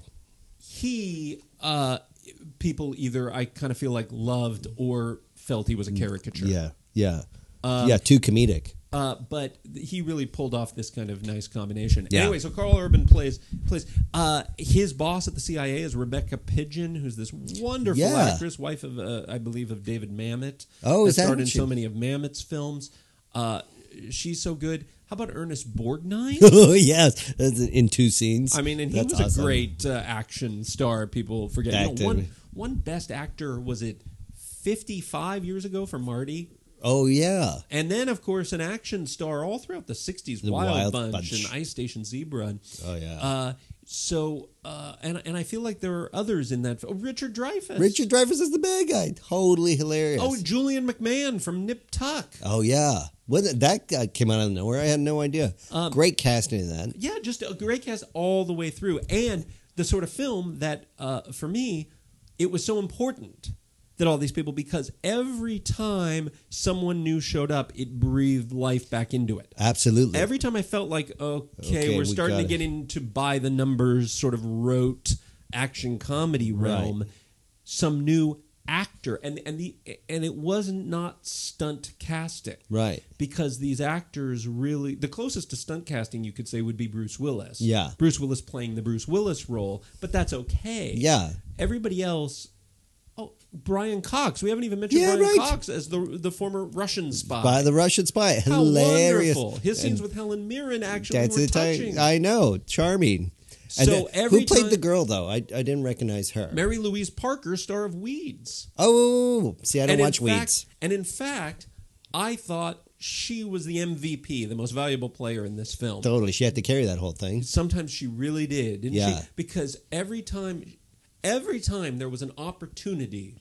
He, uh, people either, I kind of feel like, loved or felt he was a caricature. Yeah. Yeah. Um, yeah, too comedic. Uh, but th- he really pulled off this kind of nice combination. Yeah. Anyway, so Carl Urban plays plays uh, his boss at the C I A is Rebecca Pidgeon, who's this wonderful Yeah. actress, wife of uh, I believe of David Mamet. Oh, is that that starred who in she- so many of Mamet's films. Uh, she's so good. How about Ernest Borgnine? Oh, yes. That's in two scenes. I mean, and he That's was awesome. a great uh, action star. People forget. You know, Acted. one one best actor was it fifty-five years ago for Marty. Oh, yeah. And then, of course, an action star all throughout the sixties, The Wild, Wild Bunch, Bunch. and Ice Station Zebra. And, Oh, yeah. Uh, so, uh, and and I feel like there are others in that. Oh, Richard Dreyfuss. Richard Dreyfuss is the bad guy. Totally hilarious. Oh, Julian McMahon from Nip Tuck. Oh, yeah. When that guy came out of nowhere, I had no idea. Um, Great casting in that. Yeah, just a great cast all the way through. And the sort of film that, uh, for me, it was so important that all these people, because every time someone new showed up, it breathed life back into it. Absolutely. Every time I felt like, okay, Okay, we're we starting to got get into by the numbers, sort of rote action comedy realm, Right. some new actor, and and the and it wasn't not stunt casting, Right. because these actors really, the closest to stunt casting you could say would be Bruce Willis. Yeah. Bruce Willis playing the Bruce Willis role, but that's okay. Yeah. Everybody else. Oh, Brian Cox. We haven't even mentioned Yeah, Brian right. Cox as the the former Russian spy. By the Russian spy. How Hilarious. wonderful. His scenes And with Helen Mirren actually that's were the time- touching. I know. Charming. And So then- every who played time- the girl, though? I, I didn't recognize her. Mary Louise Parker, star of Weeds. Oh, see, I don't And in watch fact- Weeds. And in fact, I thought she was the M V P, the most valuable player in this film. Totally. She had to carry that whole thing. Sometimes she really did, didn't Yeah. she? Because every time, every time there was an opportunity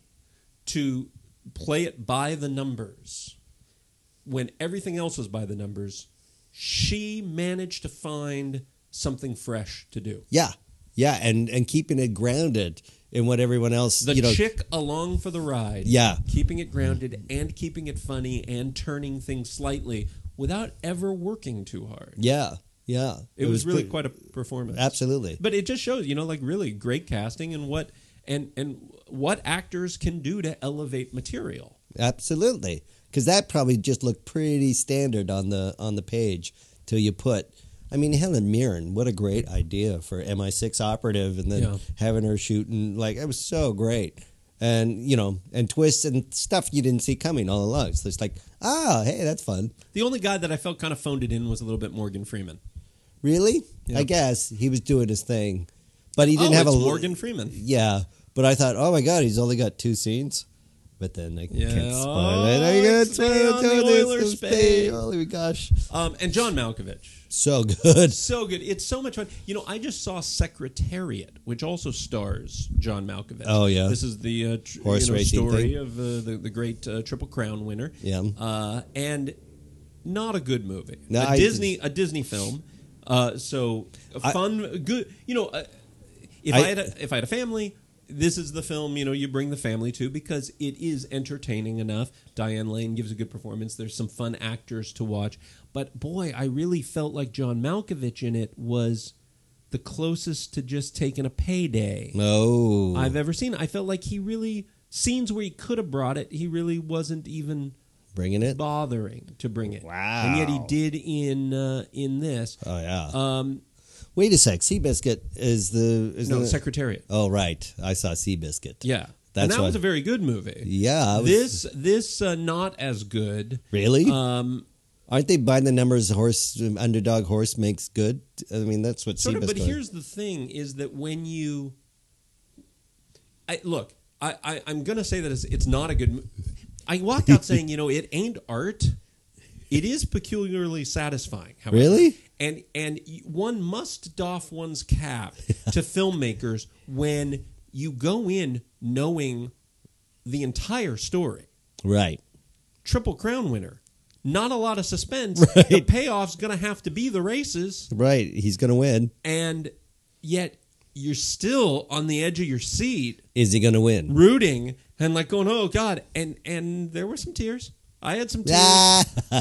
to play it by the numbers, when everything else was by the numbers, she managed to find something fresh to do. Yeah. Yeah. And, and keeping it grounded in what everyone else, The you know. chick along for the ride. Yeah. Keeping it grounded and keeping it funny and turning things slightly without ever working too hard. Yeah. Yeah. It, was, really pretty- quite a performance. Absolutely. But it just shows, you know, like really great casting and what and and what actors can do to elevate material. Absolutely. Because that probably just looked pretty standard on the on the page till you put. I mean, Helen Mirren, what a great idea for M I six operative, and then Yeah. having her shooting, like, it was so great. And, you know, and twists and stuff you didn't see coming all along. So it's like, ah, hey, that's fun. The only guy that I felt kind of phoned it in was a little bit Morgan Freeman. Really? Yeah. I guess he was doing his thing. But he didn't oh, have it's a. Morgan Freeman. Yeah. But I thought, oh my God, he's only got two scenes. But then I Yeah. can't spoil Oh, it. I can't stay spoil on the it. Oilers Stay. spade. Holy gosh. Um, and John Malkovich. So good. So good. It's so much fun. You know, I just saw Secretariat, which also stars John Malkovich. Oh, yeah. This is the uh, tr- Horse you know, racing story thing. of uh, the, the great uh, Triple Crown winner. Yeah. Uh, and not a good movie. No, a I- Disney a Disney film. Uh, so a I- fun, good. You know, uh, if I- I, had a, if I had a family, this is the film, you know, you bring the family to because it is entertaining enough. Diane Lane gives a good performance. There's some fun actors to watch. But boy, I really felt like John Malkovich in it was the closest to just taking a payday No. I've ever seen. I felt like he really, scenes where he could have brought it, he really wasn't even Bringing it? bothering to bring it. Wow. And yet he did in uh, in this. Oh, yeah. Um, Wait a sec. Seabiscuit is the... Is no, the, Secretariat. Oh, right. I saw Seabiscuit. Yeah. That's and that what- was a very good movie. Yeah. I was- This this uh, not as good. Really? Um, Aren't they by the numbers horse, underdog horse makes good? I mean, that's what sort of, but Seabiscuit... here's the thing: is that when you, I look, I, I I'm gonna say that it's, it's not a good. mo- I walked out saying, you know, it ain't art. It is peculiarly satisfying. However. Really? And and y- one must doff one's cap to filmmakers when you go in knowing the entire story. Right. Triple Crown winner. Not a lot of suspense. Right. The payoff's going to have to be the races, Right. He's going to win. and yet you're still on the edge of your seat, Is he going to win? rooting and like going, "Oh God!" And and there were some tears. I had some tears, Ah!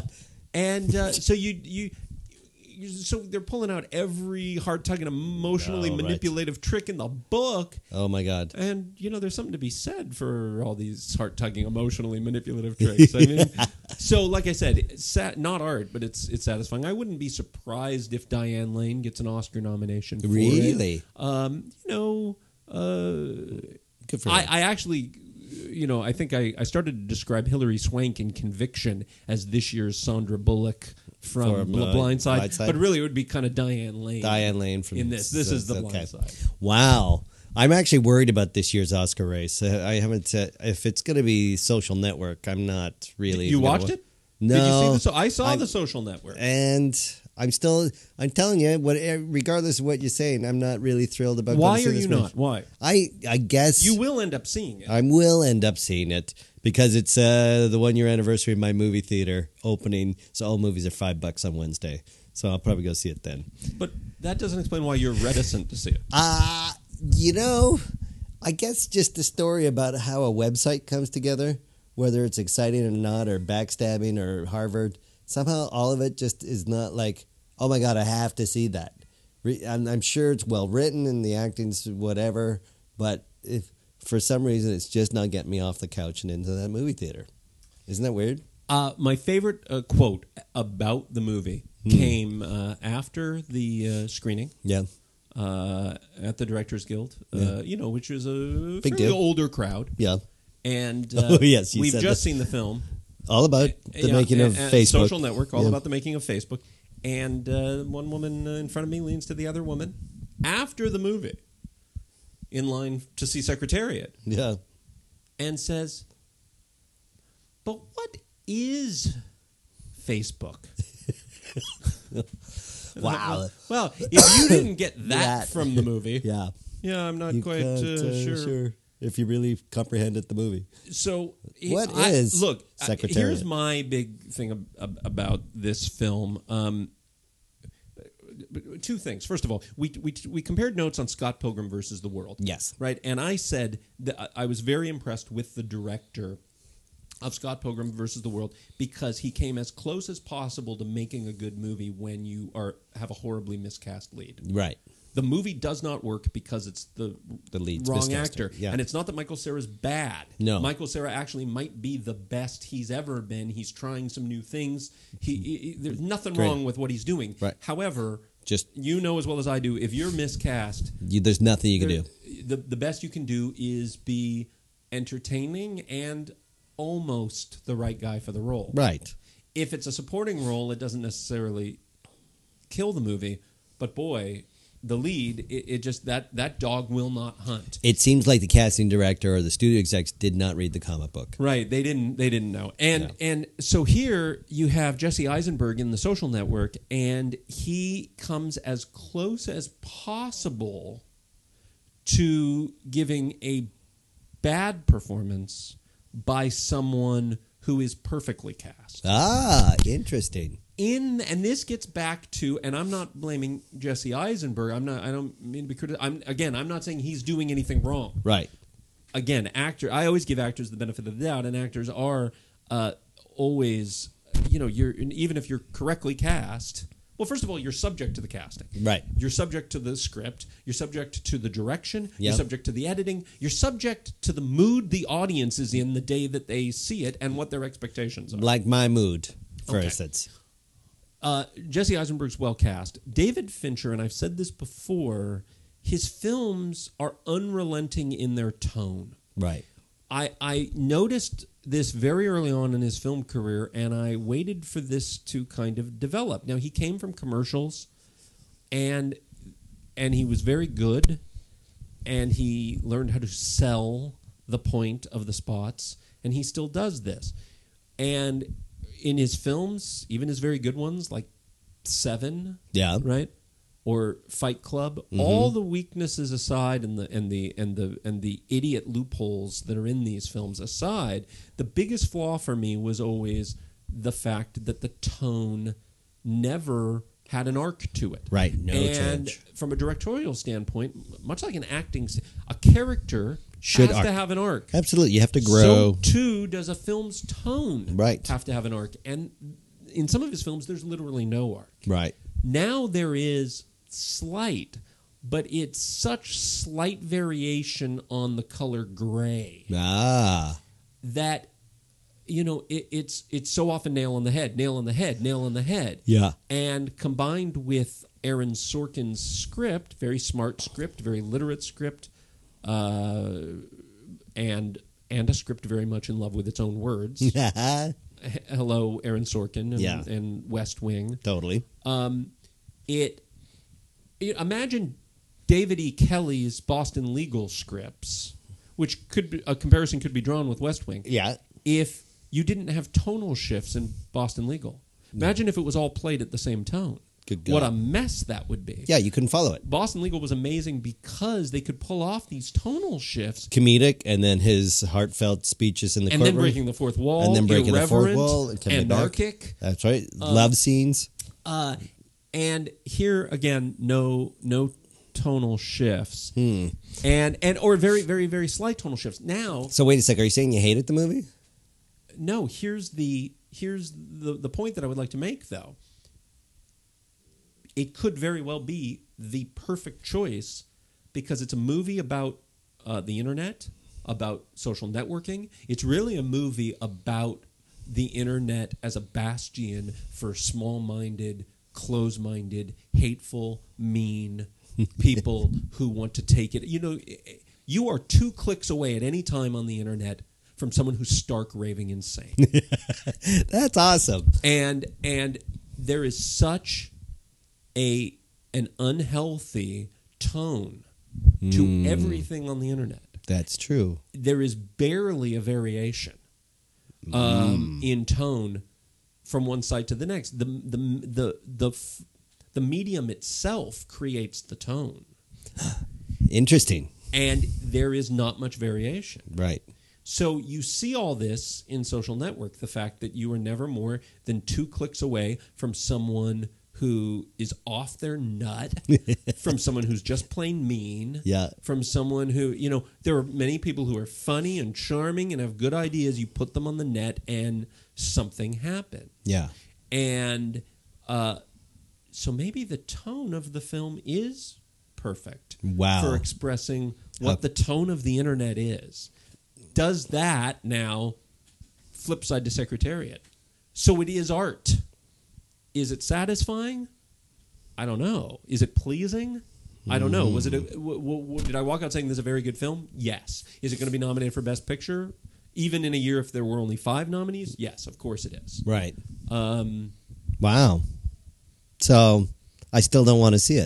and uh, so you you. you- So they're pulling out every hard tugging, emotionally Oh, right. manipulative trick in the book, Oh, my God. and you know there's something to be said for all these heart tugging, emotionally manipulative tricks. I mean, so like I said, it's sa- not art, but it's it's satisfying. I wouldn't be surprised if Diane Lane gets an Oscar nomination. For Really? It. Um, you know, uh, Good for I, him. I actually, you know, I think I, I started to describe Hilary Swank in Conviction as this year's Sandra Bullock from, From, The uh, Blind Side, Blind Side? but really it would be kind of Diane Lane. Diane Lane from... in this. This is The okay. Blind Side. Wow. I'm actually worried about this year's Oscar race. Uh, I haven't said... If it's going to be Social Network, I'm not really... You gonna watched wa- it? No. Did you see the so- I saw I'm- The Social Network. And I'm still... I'm telling you, what, regardless of what you're saying, I'm not really thrilled about... Why going to are see you this not? movie. Why? I, I guess... You will end up seeing it. I will end up seeing it because it's uh, the one year anniversary of my movie theater opening. So all movies are five bucks on Wednesday. So I'll probably go see it then. But that doesn't explain why you're reticent to see it. Uh, you know, I guess just the story about how a website comes together, whether it's exciting or not, or backstabbing or Harvard, somehow all of it just is not like, oh my God, I have to see that. Re- I'm, I'm sure it's well written and the acting's whatever, but if for some reason it's just not getting me off the couch and into that movie theater. Isn't that weird? Uh, my favorite uh, quote about the movie Hmm. came uh, after the uh, screening Yeah. uh, at the Directors Guild, uh, Yeah. you know, which is a Big fairly deal. older crowd. Yeah. And Oh, uh, yes, you we've said just that. seen the film. All about the Yeah, making of and- and Facebook. Social Network, all Yeah. about the making of Facebook. And uh, one woman uh, in front of me leans to the other woman after the movie, in line to see Secretariat, Yeah. and says, "But what is Facebook?" Wow. Well, if you didn't get that, That. from the movie, Yeah. yeah, I'm not You quite can't, uh, uh, sure. if you really comprehended the movie. So, What I, is look? I- Secretariat? Here's my big thing ab- ab- about this film. Um, two things. First of all, we we we compared notes on Scott Pilgrim versus the World. Yes. Right, and I said that I- I was very impressed with the director of Scott Pilgrim versus the World because he came as close as possible to making a good movie when you are have a horribly miscast lead. Right. The movie does not work because it's the The lead's wrong miscast. actor, Yeah. and it's not that Michael Cera's bad. No. Michael Cera actually might be the best he's ever been. He's trying some new things. He, he- he- there's nothing Great. wrong with what he's doing. Right. However, Just you know as well as I do, if you're miscast, you, there's nothing you can there- do. the the best you can do is be entertaining and almost the right guy for the role. Right. If it's a supporting role, it doesn't necessarily kill the movie, but boy, the lead, it, it just that that dog will not hunt. It seems like the casting director or the studio execs did not read the comic book. Right, they didn't. They didn't know, and No. and so here you have Jesse Eisenberg in The Social Network, and he comes as close as possible to giving a bad performance by someone who is perfectly cast. Ah, interesting. In and this gets back to, and I'm not blaming Jesse Eisenberg. I'm not. I don't mean to be critical. I'm again. I'm not saying he's doing anything wrong. Right. Again, actor. I always give actors the benefit of the doubt, and actors are uh, always, you know, you're even if you're correctly cast. Well, first of all, you're subject to the casting. Right. You're subject to the script. You're subject to the direction. You're Yep. subject to the editing. You're subject to the mood the audience is in the day that they see it and what their expectations are. Like my mood, for Okay. instance. Uh, Jesse Eisenberg's well cast. David Fincher, and I've said this before, his films are unrelenting in their tone. Right. I, I noticed this very early on in his film career, and I waited for this to kind of develop. Now, he came from commercials, and and he was very good, and he learned how to sell the point of the spots, and he still does this. And in his films, even his very good ones, like Seven, Yeah. right? Or Fight Club, all the weaknesses aside and the and the and the and the idiot loopholes that are in these films aside, the biggest flaw for me was always the fact that the tone never had an arc to it. Right. No and change. from a directorial standpoint, much like an acting, st- a character Should has arc. to have an arc. Absolutely. You have to grow. So too does a film's tone Right. have to have an arc. And in some of his films, there's literally no arc. Right. Now there is slight, but it's such slight variation on the color gray Ah. that, you know, it, it's it's so often nail on the head, nail on the head, nail on the head. Yeah. And combined with Aaron Sorkin's script, very smart script, very literate script, uh, and and a script very much in love with its own words. H- Hello, Aaron Sorkin and, Yeah. and West Wing. Totally. Um, it, it imagine David E. Kelly's Boston Legal scripts, which could be, a comparison could be drawn with West Wing. Yeah. If you didn't have tonal shifts in Boston Legal, imagine if it was all played at the same tone. Good What God. a mess that would be. Yeah, you couldn't follow it. Boston Legal was amazing because they could pull off these tonal shifts Comedic, and then his heartfelt speeches in the and courtroom. then breaking the fourth wall, And then breaking the fourth irreverent, wall and coming back. anarchic. That's right. Love scenes. Uh, and here again, no no tonal shifts, Hmm. and and or very very very slight tonal shifts. Now, So wait a sec. Are you saying you hated the movie? no, here's the here's the the point that I would like to make though. It could very well be the perfect choice because it's a movie about uh, the internet, about social networking. It's really a movie about the internet as a bastion for small-minded, close-minded, hateful, mean people who want to take it. You know, you are two clicks away at any time on the internet from someone who's stark raving insane. That's awesome. and and there is such a an unhealthy tone to everything on the internet. That's true. There is barely a variation um, in tone from one side to the next. The the the the f- the medium itself creates the tone, Interesting. and there is not much variation. Right. So you see all this in Social Network, the fact that you are never more than two clicks away from someone who is off their nut, from someone who's just plain mean, Yeah. from someone who, you know, there are many people who are funny and charming and have good ideas. You put them on the net and something happens. Yeah. And uh, so maybe the tone of the film is perfect Wow. for expressing what Uh, the tone of the internet is. Does that now flip side to Secretariat? So it is art. Is it satisfying? I don't know. Is it pleasing? I don't know. Was it? A, w- w- did I walk out saying this is a very good film? Yes. Is it going to be nominated for Best Picture? Even in a year if there were only five nominees? Yes, of course it is. Right. Um, Wow. So I still don't want to see it.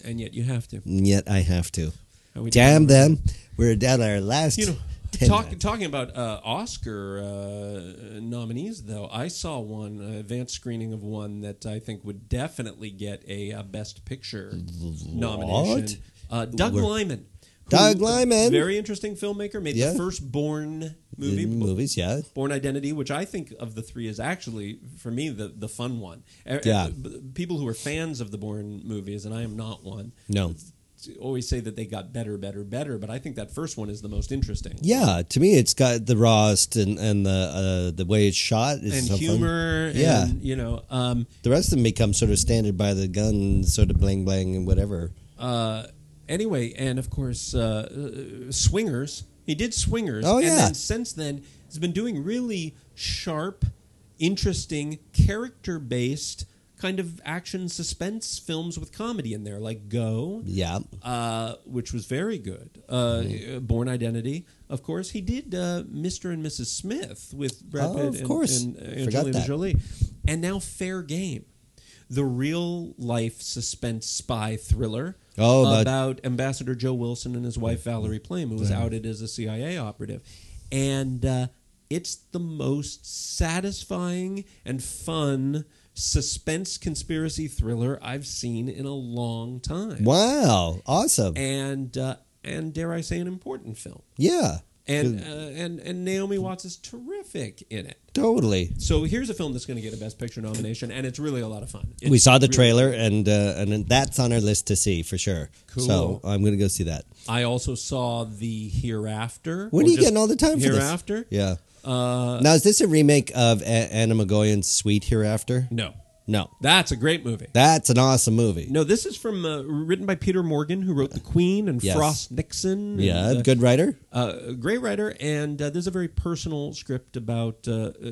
and yet you have to. And yet I have to. How we Damn doing? them. We're down our last. You know, ten talk, minutes. talking about uh, Oscar uh, nominees, though, I saw one uh, advanced screening of one that I think would definitely get a uh, Best Picture nomination. Uh, Doug Where- Liman. who- Doug Liman. Very interesting filmmaker. Made Yeah. the first Bourne movie. In movies, yeah. Bourne Identity, which I think of the three is actually, for me, the, the fun one. Uh, Yeah. uh, People who are fans of the Bourne movies, and I am not one, No. always say that they got better, better, better, but I think that first one is the most interesting. Yeah, to me, it's got the rawest and, and the uh, the way it's shot is And so fun. humor, Yeah. and, you know, um, The rest of them become sort of standard by the gun, sort of bling bling and whatever. uh, anyway, and of course, uh, uh, Swingers. He did Swingers. Oh, And yeah. then since then, he's been doing really sharp, interesting, character based kind of action suspense films with comedy in there, like Go. Yeah. Uh, which was very good. Uh, Mm-hmm. Born Identity, of course. He did uh, Mister and Missus Smith with Brad Oh, Pitt of and, course. and Forgot Angelina that. Jolie. And now Fair Game, the real life suspense spy thriller Oh, about- about Ambassador Joe Wilson and his wife Valerie Plame, who was outed as a C I A operative. And uh, it's the most satisfying and fun suspense conspiracy thriller I've seen in a long time. Wow. Awesome. And uh, and dare I say, an important film. Yeah. And uh, and and Naomi Watts is terrific in it. Totally. So here's a film that's going to get a Best Picture nomination, and it's really a lot of fun. It's We saw the really- trailer, and uh, and that's on our list to see for sure. Cool. So I'm going to go see that. I also saw the Hereafter. When or are you just getting all the time for this? Hereafter? Yeah. Uh, Now, is this a remake of a- Anna Magoyan's Sweet Hereafter? no, No. that's a great movie. That's an awesome movie. No, this is from uh, written by Peter Morgan, who wrote The Queen and Yes. Frost Nixon. Yeah, and, uh, good writer. Uh, a great writer, and uh, there's a very personal script about uh, uh,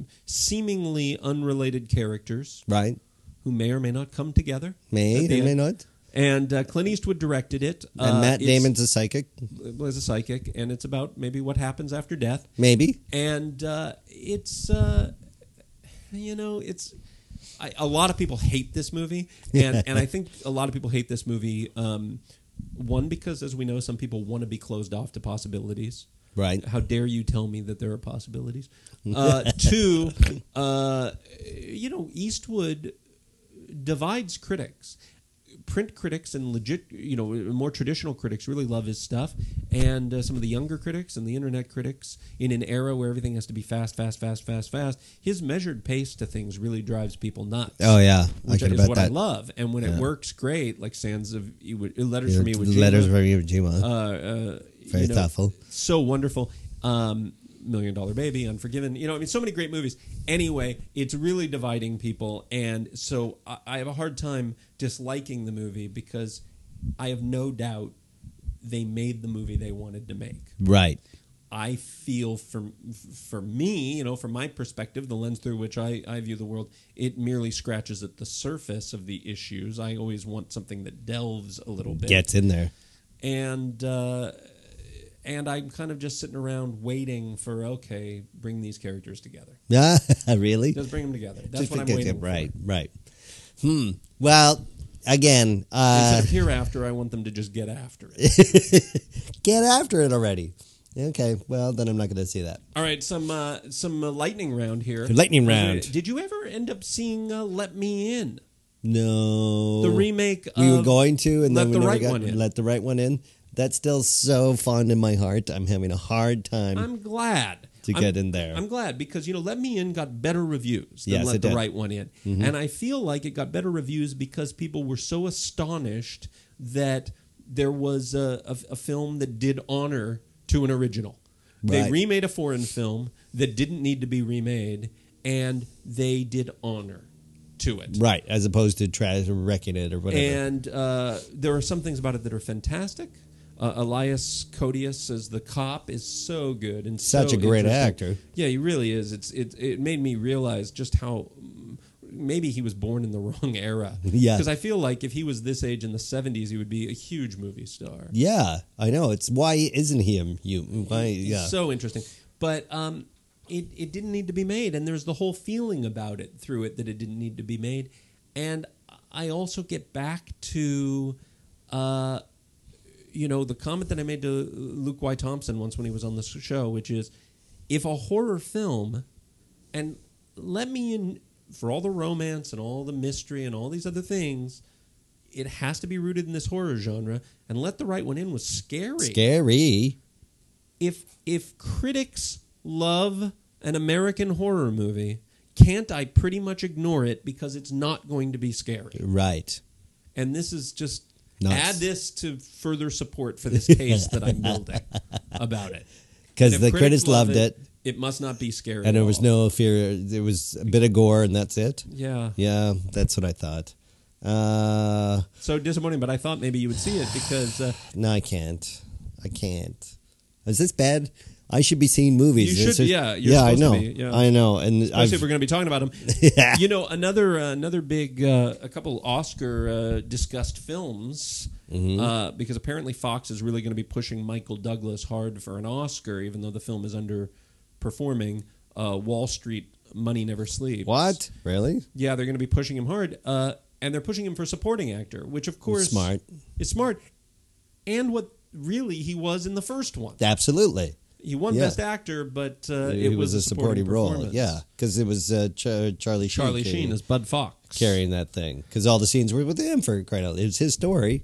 seemingly unrelated characters Right. who may or may not come together. May at the or may end. not. And uh, Clint Eastwood directed it. And Uh, Matt it's- Damon's a psychic. was a psychic, and it's about maybe what happens after death. Maybe. And uh, it's, uh, you know, it's. I, a lot of people hate this movie, and, and I think a lot of people hate this movie. Um, one, because as we know, some people want to be closed off to possibilities. Right. How dare you tell me that there are possibilities? Uh, two, uh, you know, Eastwood divides critics. Print critics and legit, you know, more traditional critics really love his stuff, and uh, some of the younger critics and the internet critics, in an era where everything has to be fast, fast, fast, fast, fast, his measured pace to things really drives people nuts. Oh, yeah. I Which can is bet what I that. love, and when it Yeah. works great, like Sands of Iwo- Letters from Iwo Jima, Letters from Iwo Jima. uh, uh, Very you know, thoughtful. so wonderful. Um, Million Dollar Baby, Unforgiven. You know, I mean, so many great movies. Anyway, it's really dividing people, and so I, I have a hard time disliking the movie because I have no doubt they made the movie they wanted to make. Right. I feel for for me, you know, from my perspective, the lens through which I, I view the world, it merely scratches at the surface of the issues. I always want something that delves a little bit. Gets in there. And uh, and I'm kind of just sitting around waiting for, okay, bring these characters together. Yeah, really? Just bring them together. That's Just what I'm because- waiting Right, for. right. Hmm. Well, again, uh, Instead of hereafter, I want them to just get after it. get after it already. Okay, well, then I'm not going to see that. All right, some uh, some uh, lightning round here. Lightning round. Did you ever end up seeing uh, Let Me In? No. The remake We were of going to, and Let then we the never Right got One In. Let the Right One In. That's still so fond in my heart. I'm having a hard time I'm glad. to I'm- get in there. I'm glad because, you know, Let Me In got better reviews than Yes, Let it the did. Right One In. Mm-hmm. And I feel like it got better reviews because people were so astonished that there was a, a, a film that did honor to an original. They Right. remade a foreign film that didn't need to be remade, and they did honor to it. Right, as opposed to try wrecking it or whatever. And uh, there are some things about it that are fantastic. Uh, Elias Koteas as the cop is so good and Such so a great interesting. actor. Yeah, he really is. It's it. It made me realize just how mm, maybe he was born in the wrong era. Yeah. because I feel like if he was this age in the seventies, he would be a huge movie star. Yeah, I know. It's why isn't he him? You why? He's Yeah, so interesting. But um, it it didn't need to be made, and there's the whole feeling about it through it that it didn't need to be made. And I also get back to uh, you know, the comment that I made to Luke Y. Thompson once when he was on the show, which is, if a horror film, and let me in, for all the romance and all the mystery and all these other things, it has to be rooted in this horror genre, and Let the Right One In was scary. Scary. If if critics love an American horror movie, can't I pretty much ignore it because it's not going to be scary? Right. And this is just, Nuts. add this to further support for this case that I'm building about it. Because And the if critics love loved it, it must not be scary. and at there was all. no fear. There was a bit of gore, and that's it. Yeah. Yeah, that's what I thought. Uh, So disappointing, but I thought maybe you would see it because uh, no, I can't. I can't. Is this bad? I should be seeing movies. You This should, is- yeah, you're yeah, I supposed to know. be, yeah. I know, and especially I've, if we're going to be talking about them. yeah. You know, another uh, another big, uh, a couple Oscar uh, discussed films, Mm-hmm. uh, because apparently Fox is really going to be pushing Michael Douglas hard for an Oscar, even though the film is underperforming. Uh, Wall Street, Money Never Sleeps. What? Really? Yeah, they're going to be pushing him hard, uh, and they're pushing him for supporting actor, which of course Smart. is smart, and what really he was in the first one. Absolutely. He won Yeah. Best Actor, but uh, it, it, was, a supporting role. performance. Yeah, because it was uh, Ch- Charlie Sheen. Charlie Sheen as Bud Fox. carrying that thing because all the scenes were with him for crying out loud. It was his story.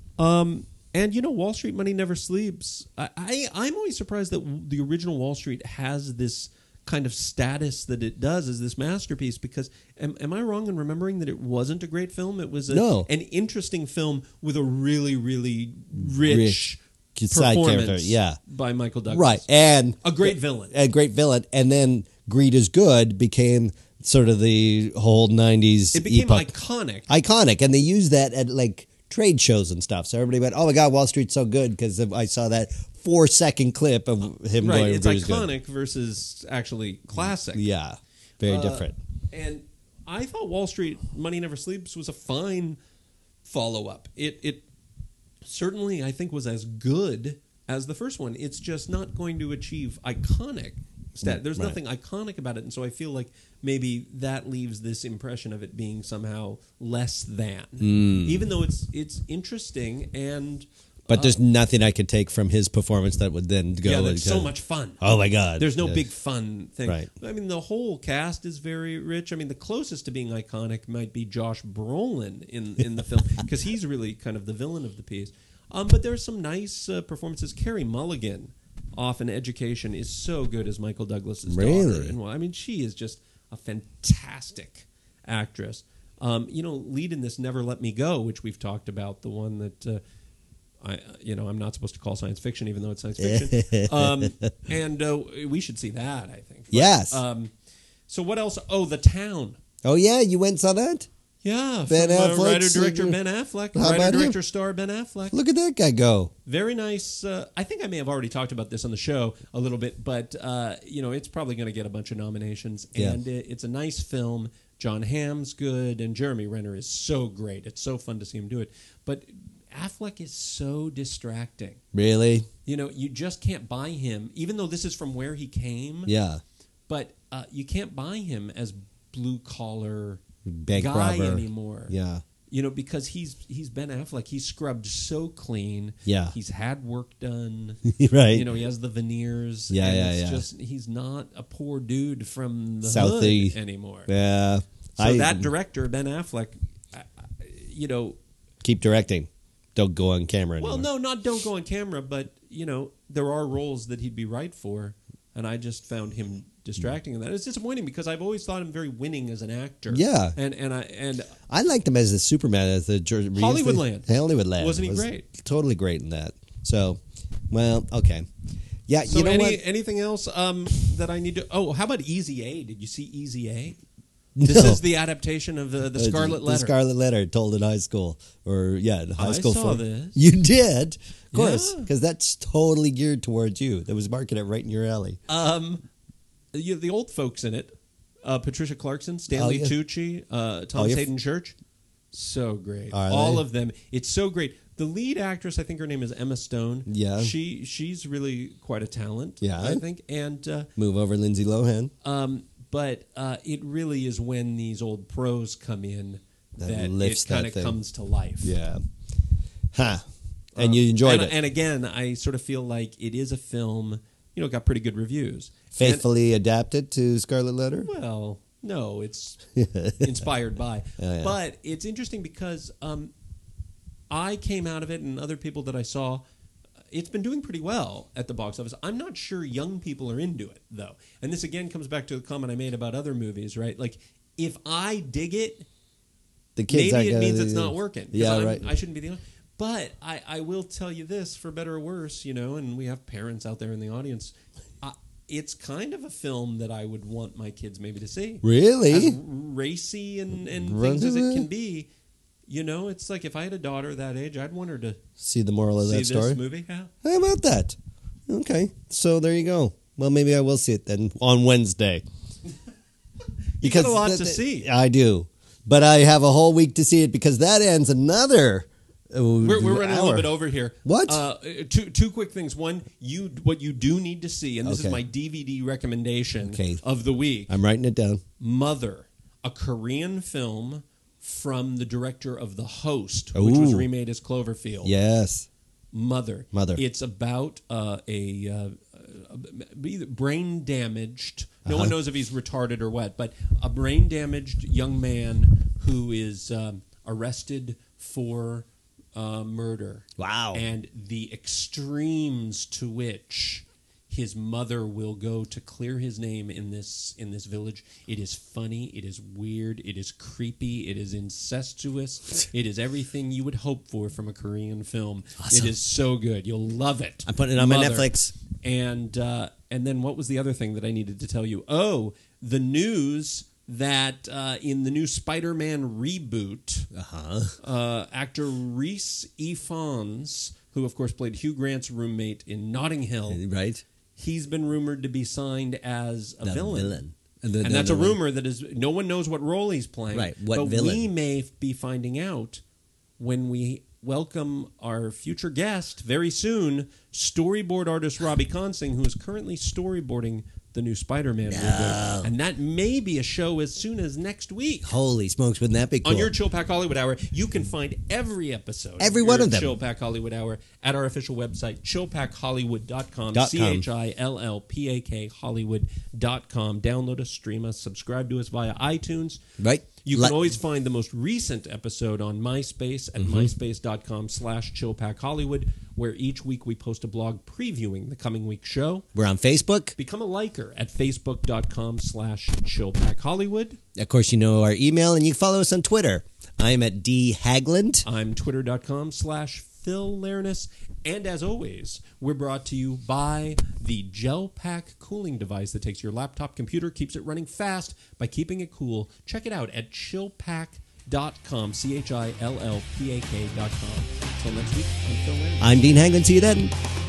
Um, and you know, Wall Street Money Never Sleeps. I, I I'm always surprised that w- the original Wall Street has this kind of status that it does as this masterpiece. Because am, am I wrong in remembering that it wasn't a great film? It was a, No. an interesting film with a really really rich, Rich side performance character, yeah. by Michael Douglas. Right, and A great villain. a great villain, and then Greed is Good became sort of the whole nineties It became epoch. iconic. iconic, and they used that at like trade shows and stuff. So everybody went, "Oh my God, Wall Street's so good" because I saw that four second clip of him Right, going. it's "Greed is Good." iconic versus actually classic. Yeah, very Uh, different. And I thought Wall Street Money Never Sleeps was a fine follow up. It it certainly I think was as good as the first one. It's just not going to achieve iconic stat. There's Right. nothing iconic about it, and so I feel like maybe that leaves this impression of it being somehow less than, even though it's it's interesting and. But there's nothing I could take from his performance that would then go. Yeah, and there's go, so much fun. Oh my God! There's no Yeah. big fun thing. Right. I mean, the whole cast is very rich. I mean, the closest to being iconic might be Josh Brolin in, in the film because he's really kind of the villain of the piece. Um, but there's some nice uh, performances. Carey Mulligan off in Education is so good as Michael Douglas's Really? daughter. And well, I mean, she is just a fantastic actress. Um, you know, lead in this Never Let Me Go, which we've talked about, the one that... Uh, I, you know, I'm not supposed to call science fiction, even though it's science fiction. um, and uh, we should see that, I think. But, Yes. Um, so what else? Oh, The Town. Oh yeah, you went and saw that? Yeah. Ben from, uh, Affleck's, writer-director uh, Ben Affleck. how about Writer-director him? star Ben Affleck. Look at that guy go. Very nice. Uh, I think I may have already talked about this on the show a little bit, but, uh, you know, it's probably going to get a bunch of nominations. Yeah. And it, it's a nice film. John Hamm's good, and Jeremy Renner is so great. It's so fun to see him do it. But Affleck is so distracting. Really? You know, you just can't buy him, even though this is from where he came. Yeah. But uh, you can't buy him as blue collar Bank guy robber. anymore. Yeah. You know, because he's he's Ben Affleck. He's scrubbed so clean. Yeah. He's had work done. Right. You know, he has the veneers. Yeah, and yeah, it's yeah. Just he's not a poor dude from the Southie. hood anymore. Yeah. So I that director, Ben Affleck, I- I- you know, keep directing. Don't go on camera anymore. well, no, not don't go on camera, but you know, there are roles that he'd be right for, and I just found him distracting in that. It's disappointing because I've always thought him very winning as an actor. Yeah. and and I and I liked him as a Superman, as the George Reeves Hollywoodland. thing. Hollywoodland. Wasn't he was great? Totally great in that. So, well, okay. Yeah, so you know any what? anything else um, that I need to? Oh, how about Easy A? Did you see Easy A? This No. is the adaptation of the, the Uh, Scarlet Letter. The Scarlet Letter told in high school, or yeah, in high I school. saw form. this. You did, of course, Yeah. because that's totally geared towards you. That was marketed right in your alley. Um, you, the old folks in it: uh, Patricia Clarkson, Stanley Oh, yeah. Tucci, uh, Tom Oh, you're- Hayden Church. So great, Are all they? of them. It's so great. The lead actress, I think her name is Emma Stone. Yeah. she she's really quite a talent. Yeah. I think, and uh, Move over, Lindsay Lohan. um, but uh, it really is when these old pros come in That that, lifts it kind that of thing. comes to life. Yeah. Huh. And you enjoyed and, it. And again, I sort of feel like it is a film, you know, got pretty good reviews. Faithfully and, adapted to Scarlet Letter? Well, no, it's inspired by. Oh, yeah. But it's interesting because um, I came out of it, and other people that I saw, it's been doing pretty well at the box office. I'm not sure young people are into it, though. And this, again, comes back to the comment I made about other movies, right? Like, if I dig it, the kids maybe it gonna, means it's not working. Yeah, I'm, right. I shouldn't be the only. But I, I will tell you this, for better or worse, you know, and we have parents out there in the audience, uh, it's kind of a film that I would want my kids maybe to see. Really? As racy and, and things as it can be. You know, it's like if I had a daughter that age, I'd want her to see the moral of see that this story. movie. Yeah. How about that? Okay, so there you go. Well, maybe I will see it then on Wednesday. You got a lot th- to th- see. I do, but I have a whole week to see it because that ends another. Uh, We're, we're running hour. a little bit over here. What? Uh, two two quick things. One, you what you do need to see, and this Okay. is my D V D recommendation Okay. of the week. I'm writing it down. Mother, a Korean film from the director of The Host, which was Ooh. remade as Cloverfield. Yes. Mother. Mother. It's about uh, a, uh, a brain damaged. No Uh-huh. one knows if he's retarded or what, but a brain damaged young man who is um, arrested for uh, murder. Wow. And the extremes to which his mother will go to clear his name in this in this village. It is funny. It is weird. It is creepy. It is incestuous. It is everything you would hope for from a Korean film. Awesome. It is so good. You'll love it. I'm putting it on my Mother. Netflix. And uh, and then what was the other thing that I needed to tell you? Oh, the news that uh, in the new Spider-Man reboot, Uh-huh. uh, actor Rhys Ifans, who of course played Hugh Grant's roommate in Notting Hill, Right. he's been rumored to be signed as a The villain. villain. And, the, And the- that's the a one- rumor that is no one knows what role he's playing. Right, what but villain? we may be finding out when we welcome our future guest very soon, storyboard artist Robbie Consing, who is currently storyboarding the new Spider-Man movie. And that may be a show as soon as next week. Holy smokes, wouldn't that be cool? On your Chill Pack Hollywood Hour, you can find every episode Every of one your of them. Chill Pack Hollywood Hour at our official website, chill pack hollywood dot com, Dot com. C H I L L P A K Hollywood dot com. Download us, stream us, subscribe to us via iTunes. Right. You Let- can always find the most recent episode on MySpace at Mm-hmm. myspace dot com slash chill pack hollywood, where each week we post a blog previewing the coming week's show. We're on Facebook. Become a liker at facebook dot com slash chill pack hollywood. Of course, you know our email, and you can follow us on Twitter. I'm at D Hagland. I'm twitter dot com slash Phil Larness. And as always, we're brought to you by the Gel Pack cooling device that takes your laptop computer, keeps it running fast by keeping it cool. Check it out at chill pack dot com, C H I L L P A K dot com. Until next week, I'm Phil Larness. I'm Dean Hagland. See you then.